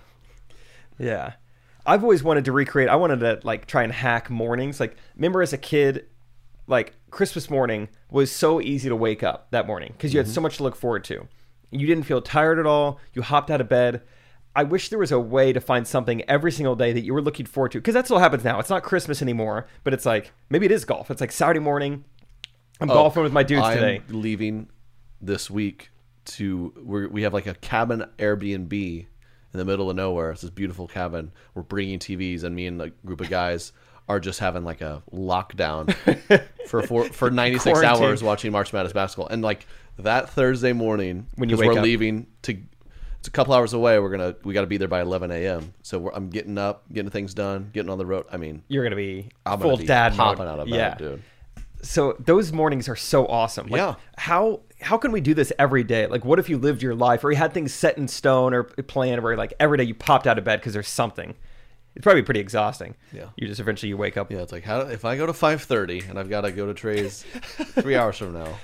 Speaker 4: Yeah. I've always wanted to recreate, I wanted to like try and hack mornings. Like, remember as a kid, like Christmas morning was so easy to wake up that morning because you had so much to look forward to. You didn't feel tired at all. You hopped out of bed. I wish there was a way to find something every single day that you were looking forward to, because that still happens now. It's not Christmas anymore, but it's like, maybe it is golf. It's like Saturday morning. I'm
Speaker 3: Oh,
Speaker 4: golfing with my dudes
Speaker 3: I'm
Speaker 4: today.
Speaker 3: leaving this week to we're, we have like a cabin Airbnb in the middle of nowhere. It's this beautiful cabin. We're bringing T Vs, and me and a group of guys are just having like a lockdown for for, for ninety-six
Speaker 4: Quarantine.
Speaker 3: hours watching March Madness basketball. And like that Thursday morning,
Speaker 4: When you
Speaker 3: 'cause
Speaker 4: wake
Speaker 3: we're
Speaker 4: up.
Speaker 3: leaving to. It's a couple hours away. We're gonna we got to be there by eleven a.m. So we're, I'm getting up, getting things done, getting on the road. I mean,
Speaker 4: You're going to be
Speaker 3: I'm
Speaker 4: full
Speaker 3: gonna be
Speaker 4: dad
Speaker 3: popping
Speaker 4: mode.
Speaker 3: out of bed,
Speaker 4: yeah.
Speaker 3: dude.
Speaker 4: So those mornings are so awesome. Like,
Speaker 3: Yeah.
Speaker 4: How how can we do this every day? Like, what if you lived your life, or you had things set in stone or planned, where like every day you popped out of bed because there's something? It's probably pretty exhausting.
Speaker 3: Yeah.
Speaker 4: You just eventually you wake up.
Speaker 3: Yeah, it's like how if I go to five thirty and I've got to go to Trey's three hours from now.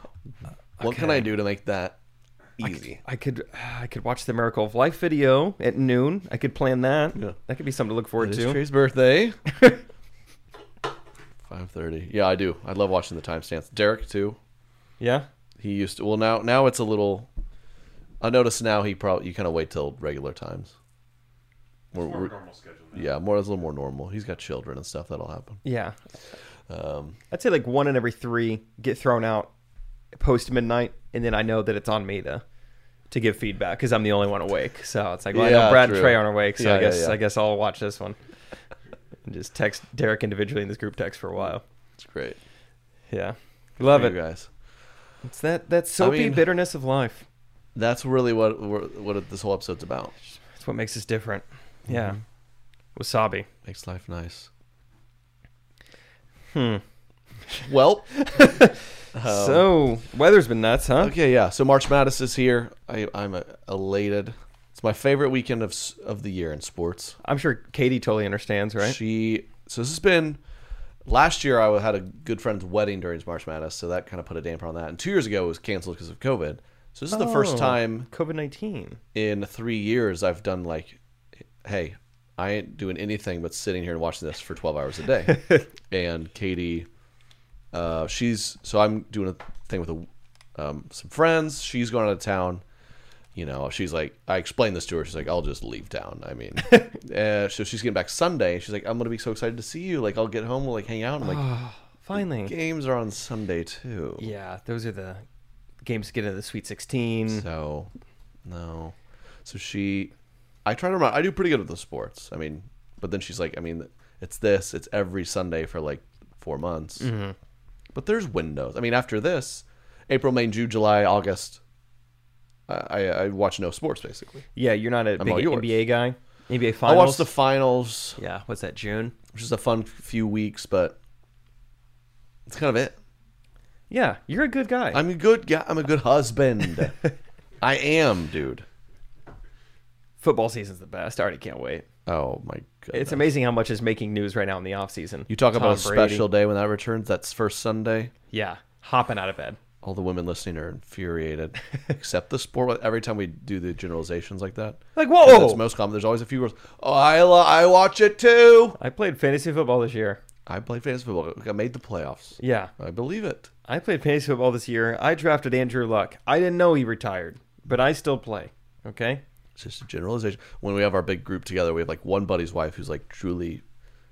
Speaker 3: What can
Speaker 4: Okay.
Speaker 3: I do to make that easy?
Speaker 4: I could I could watch the Miracle of Life video at noon. I could plan that.
Speaker 3: Yeah.
Speaker 4: That could be something to look forward
Speaker 3: It is
Speaker 4: to.
Speaker 3: Trey's birthday. five thirty. Yeah, I do. I love watching the timestamps. Derek too.
Speaker 4: Yeah.
Speaker 3: He used to. Well, now now it's a little. I notice now he probably you kind of wait till regular times. We're,
Speaker 5: More
Speaker 3: we're-
Speaker 5: normal schedule now.
Speaker 3: yeah, more it's a little more normal. He's got children and stuff that'll happen.
Speaker 4: Yeah.
Speaker 3: Um,
Speaker 4: I'd say like one in every three get thrown out post midnight, and then I know that it's on me to to give feedback because I'm the only one awake. So it's like, well, I
Speaker 3: Yeah,
Speaker 4: know Brad
Speaker 3: true.
Speaker 4: and Trey aren't awake, so
Speaker 3: Yeah,
Speaker 4: I
Speaker 3: yeah,
Speaker 4: guess
Speaker 3: yeah.
Speaker 4: I guess I'll watch this one and just text Derek individually in this group text for a while.
Speaker 3: it's great.
Speaker 4: Yeah, love
Speaker 3: For
Speaker 4: it.
Speaker 3: you guys.
Speaker 4: It's that that soapy
Speaker 3: mean-
Speaker 4: bitterness of life.
Speaker 3: That's really what what what this whole episode's about.
Speaker 4: It's what makes us different. Yeah,
Speaker 3: Mm-hmm.
Speaker 4: wasabi.
Speaker 3: Makes life nice.
Speaker 4: Hmm.
Speaker 3: Well,
Speaker 4: so weather's been nuts, huh?
Speaker 3: okay, yeah. So March Madness is here. I, I'm uh, elated. It's my favorite weekend of s- of the year in sports.
Speaker 4: I'm sure Katie totally understands, right?
Speaker 3: She so this has been last year. I had a good friend's wedding during March Madness, so that kind of put a damper on that. And two years ago, it was canceled because of COVID. So this is the first
Speaker 4: Oh,
Speaker 3: time
Speaker 4: COVID nineteen.
Speaker 3: in three years I've done like, hey, I ain't doing anything but sitting here and watching this for twelve hours a day. And Katie, uh, she's so I'm doing a thing with a, um, some friends. She's going out of town. You know, she's like, I explained this to her. She's like, I'll just leave town. I mean, uh, so she's getting back Sunday. She's like, I'm gonna be so excited to see you. Like, I'll get home, we'll like hang out. I'm like,
Speaker 4: Finally.
Speaker 3: games are on Sunday too.
Speaker 4: Yeah, those are the games to get into the Sweet sixteen.
Speaker 3: So, no. So she, I try to remind, I do pretty good with the sports. I mean, but then she's like, I mean, it's this, it's every Sunday for like four months.
Speaker 4: Mm-hmm.
Speaker 3: But there's windows. I mean, after this, April, May, June, July, August, I, I, I watch no sports basically.
Speaker 4: Yeah, you're not a
Speaker 3: all
Speaker 4: big
Speaker 3: yours.
Speaker 4: N B A guy. N B A
Speaker 3: I
Speaker 4: finals.
Speaker 3: watch the finals,
Speaker 4: Yeah, what's that? June.
Speaker 3: which is a fun few weeks, but it's kind of it.
Speaker 4: Yeah, you're a good guy.
Speaker 3: I'm a good guy. I'm a good husband. I am, dude.
Speaker 4: Football season's the best. I already can't wait.
Speaker 3: Oh my god.
Speaker 4: It's amazing how much is making news right now in the off season.
Speaker 3: You talk about a
Speaker 4: Tom Brady.
Speaker 3: special day when that returns. That's first Sunday.
Speaker 4: Yeah, hopping out of bed.
Speaker 3: All the women listening are infuriated. Except the sport. Every time we do the generalizations like that,
Speaker 4: Like,
Speaker 3: that's
Speaker 4: whoa!
Speaker 3: most common. There's always a few girls. Oh, I lo- I watch it too.
Speaker 4: I played fantasy football this year.
Speaker 3: I played fantasy football. I made the playoffs.
Speaker 4: Yeah,
Speaker 3: I believe it.
Speaker 4: I played fantasy football this year. I drafted Andrew Luck. I didn't know he retired, but I still play. Okay.
Speaker 3: It's just a generalization. When we have our big group together, we have like one buddy's wife who's like truly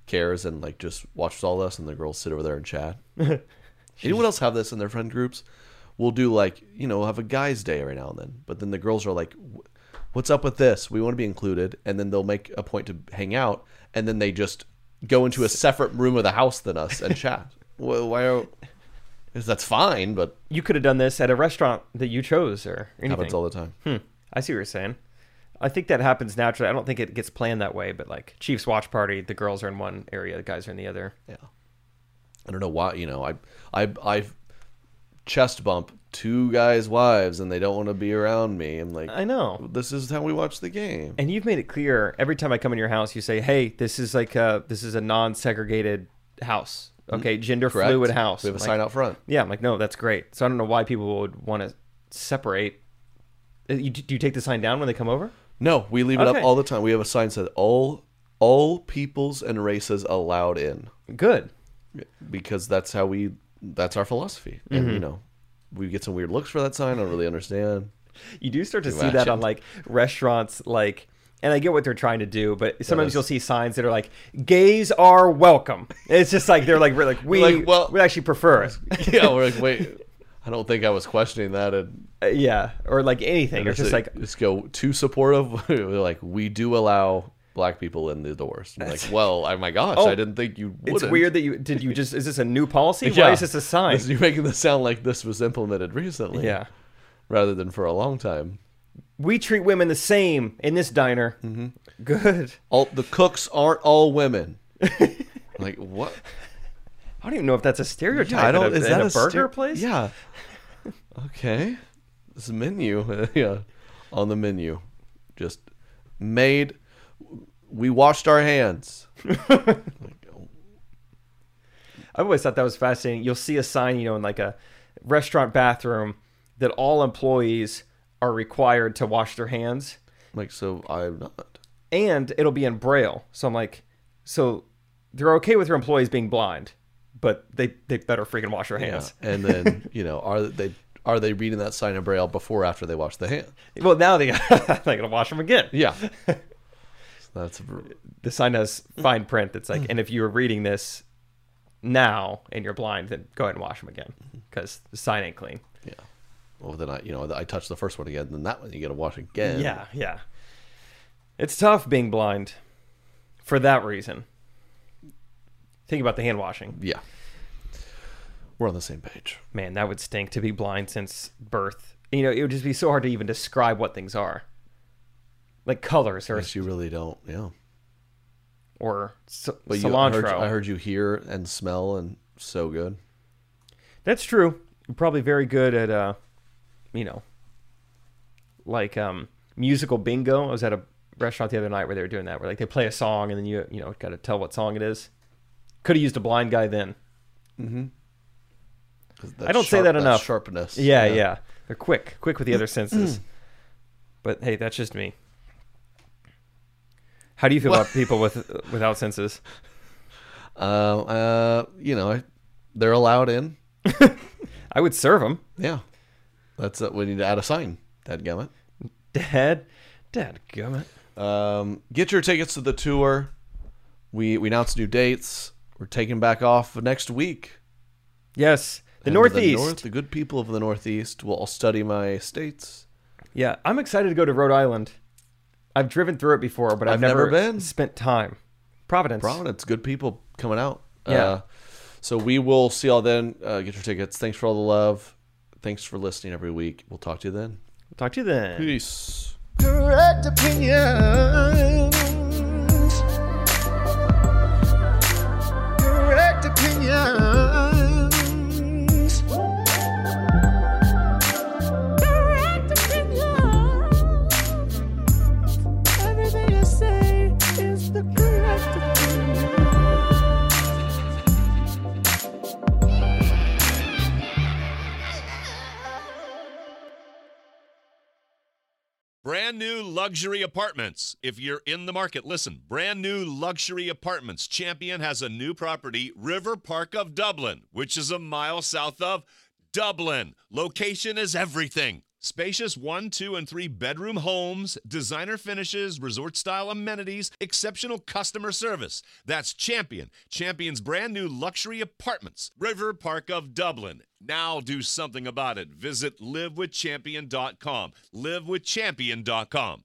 Speaker 3: cares and like just watches all this, and the girls sit over there and chat. Anyone else have this in their friend groups? We'll do like, you know, we'll have a guys' day every now and then, but then the girls are like, "What's up with this? We want to be included," and then they'll make a point to hang out, and then they just go into a separate room of the house than us and chat. Well, why? Are, because that's fine, but
Speaker 4: You could have done this at a restaurant that you chose or anything.
Speaker 3: happens all the time.
Speaker 4: Hmm. I see what you're saying. I think that happens naturally. I don't think it gets planned that way, but like Chiefs watch party, the girls are in one area, the guys are in the other.
Speaker 3: Yeah, I don't know why. You know, I I I chest bump two guys' wives, and they don't want to be around me. I'm like,
Speaker 4: I know.
Speaker 3: this is how we watch the game.
Speaker 4: And you've made it clear every time I come in your house, you say, "Hey, this is like a this is a non-segregated house, okay, gender
Speaker 3: Correct.
Speaker 4: fluid house."
Speaker 3: We have a
Speaker 4: I'm
Speaker 3: sign
Speaker 4: like,
Speaker 3: out front.
Speaker 4: Yeah, I'm like, no, that's great. So I don't know why people would want to separate. Uh, You, do you take the sign down when they come over?
Speaker 3: No, we leave it
Speaker 4: Okay.
Speaker 3: up all the time. We have a sign that says all all peoples and races allowed in,
Speaker 4: Good.
Speaker 3: because that's how we that's our philosophy. And
Speaker 4: Mm-hmm.
Speaker 3: you know, we get some weird looks for that sign. I don't really understand.
Speaker 4: You do start to
Speaker 3: Too
Speaker 4: see
Speaker 3: much.
Speaker 4: that on like restaurants, like, and I get what they're trying to do, but sometimes
Speaker 3: is-
Speaker 4: you'll see signs that are like, "Gays are welcome." It's just like they're like, we're like we
Speaker 3: Like, well-
Speaker 4: we actually prefer it.
Speaker 3: Yeah, we're like, wait, I don't think I was questioning that. And
Speaker 4: Uh, yeah, or like anything. It's just like,
Speaker 3: just go too supportive. We're like, we do allow black people in the doors. I'm like, well, oh my gosh,
Speaker 4: Oh,
Speaker 3: I didn't think you would.
Speaker 4: it's weird that you did. You just is this a new policy?
Speaker 3: Yeah.
Speaker 4: Why is this a sign?
Speaker 3: This- You're making this sound like this was implemented recently.
Speaker 4: Yeah,
Speaker 3: Rather than for a long time.
Speaker 4: we treat women the same in this diner. Mm-hmm. Good.
Speaker 3: All the cooks aren't all women. Like what?
Speaker 4: I don't even know if that's a stereotype.
Speaker 3: Yeah, I don't.
Speaker 4: At a,
Speaker 3: is
Speaker 4: at
Speaker 3: that
Speaker 4: a,
Speaker 3: a
Speaker 4: burger
Speaker 3: ster-
Speaker 4: place?
Speaker 3: Yeah. Okay. This menu, yeah, on the menu, just made. We washed our hands.
Speaker 4: I've always thought that was fascinating. You'll see a sign, you know, in like a restaurant bathroom that all employees are required to wash their hands,
Speaker 3: Like, so I'm not.
Speaker 4: and it'll be in Braille. So I'm like, so they're okay with their employees being blind, but they, they better freaking wash their hands.
Speaker 3: Yeah. And then you know, are they are they reading that sign in Braille before or after they wash the hand?
Speaker 4: Well, now they they're gonna wash them again.
Speaker 3: Yeah. So that's
Speaker 4: The sign has fine print that's like, and if you were reading this now and you're blind, then go ahead and wash them again because the sign ain't clean.
Speaker 3: yeah. Well, then I you know I touch the first one again, then that one you got to wash again.
Speaker 4: Yeah, yeah. It's tough being blind for that reason. Think about the hand washing.
Speaker 3: Yeah. We're on the same page.
Speaker 4: Man, that would stink to be blind since birth. You know, it would just be so hard to even describe what things are. Like colors or
Speaker 3: Yes, you really don't. Yeah.
Speaker 4: or c-
Speaker 3: But you, I,
Speaker 4: cilantro.
Speaker 3: heard, I heard you hear and smell, and so good.
Speaker 4: That's true. You're probably very good at uh you know, like um musical bingo. I was at a restaurant the other night where they were doing that, where like they play a song and then you you know got to tell what song it is. Could have used a blind guy then.
Speaker 3: 'Cause
Speaker 4: I don't say that enough.
Speaker 3: Sharpness.
Speaker 4: Yeah, yeah, They're quick, quick with the other senses. But hey, that's just me. How do you feel about people with without senses?
Speaker 3: Uh, uh, you know, I- they're allowed in.
Speaker 4: I would serve them.
Speaker 3: Yeah. That's uh, we need to add a sign. Dadgummit.
Speaker 4: Dad, dad, gummit.
Speaker 3: Um, get your tickets to the tour. We we announced new dates. We're taking back off next week.
Speaker 4: Yes, the
Speaker 3: And
Speaker 4: Northeast.
Speaker 3: The, North, the good people of the Northeast will all study my states.
Speaker 4: Yeah, I'm excited to go to Rhode Island. I've driven through it before, but I've,
Speaker 3: I've never been.
Speaker 4: spent time. Providence.
Speaker 3: Providence, good people coming out.
Speaker 4: Yeah.
Speaker 3: Uh, so we will see y'all then. Uh, get your tickets. Thanks for all the love. Thanks for listening every week. We'll talk to you then.
Speaker 4: Talk to you then.
Speaker 3: Peace.
Speaker 6: Correct opinions. Correct opinions. Correct opinions. Everything I say is the correct opinion.
Speaker 1: Brand new luxury apartments. If you're in the market, listen. Brand new luxury apartments. Champion has a new property, River Park of Dublin, which is a mile south of Dublin. Location is everything. Spacious one, two, and three bedroom homes, designer finishes, resort style amenities, exceptional customer service. That's Champion. Champion's brand new luxury apartments, River Park of Dublin. Now do something about it. Visit live with champion dot com. live with champion dot com.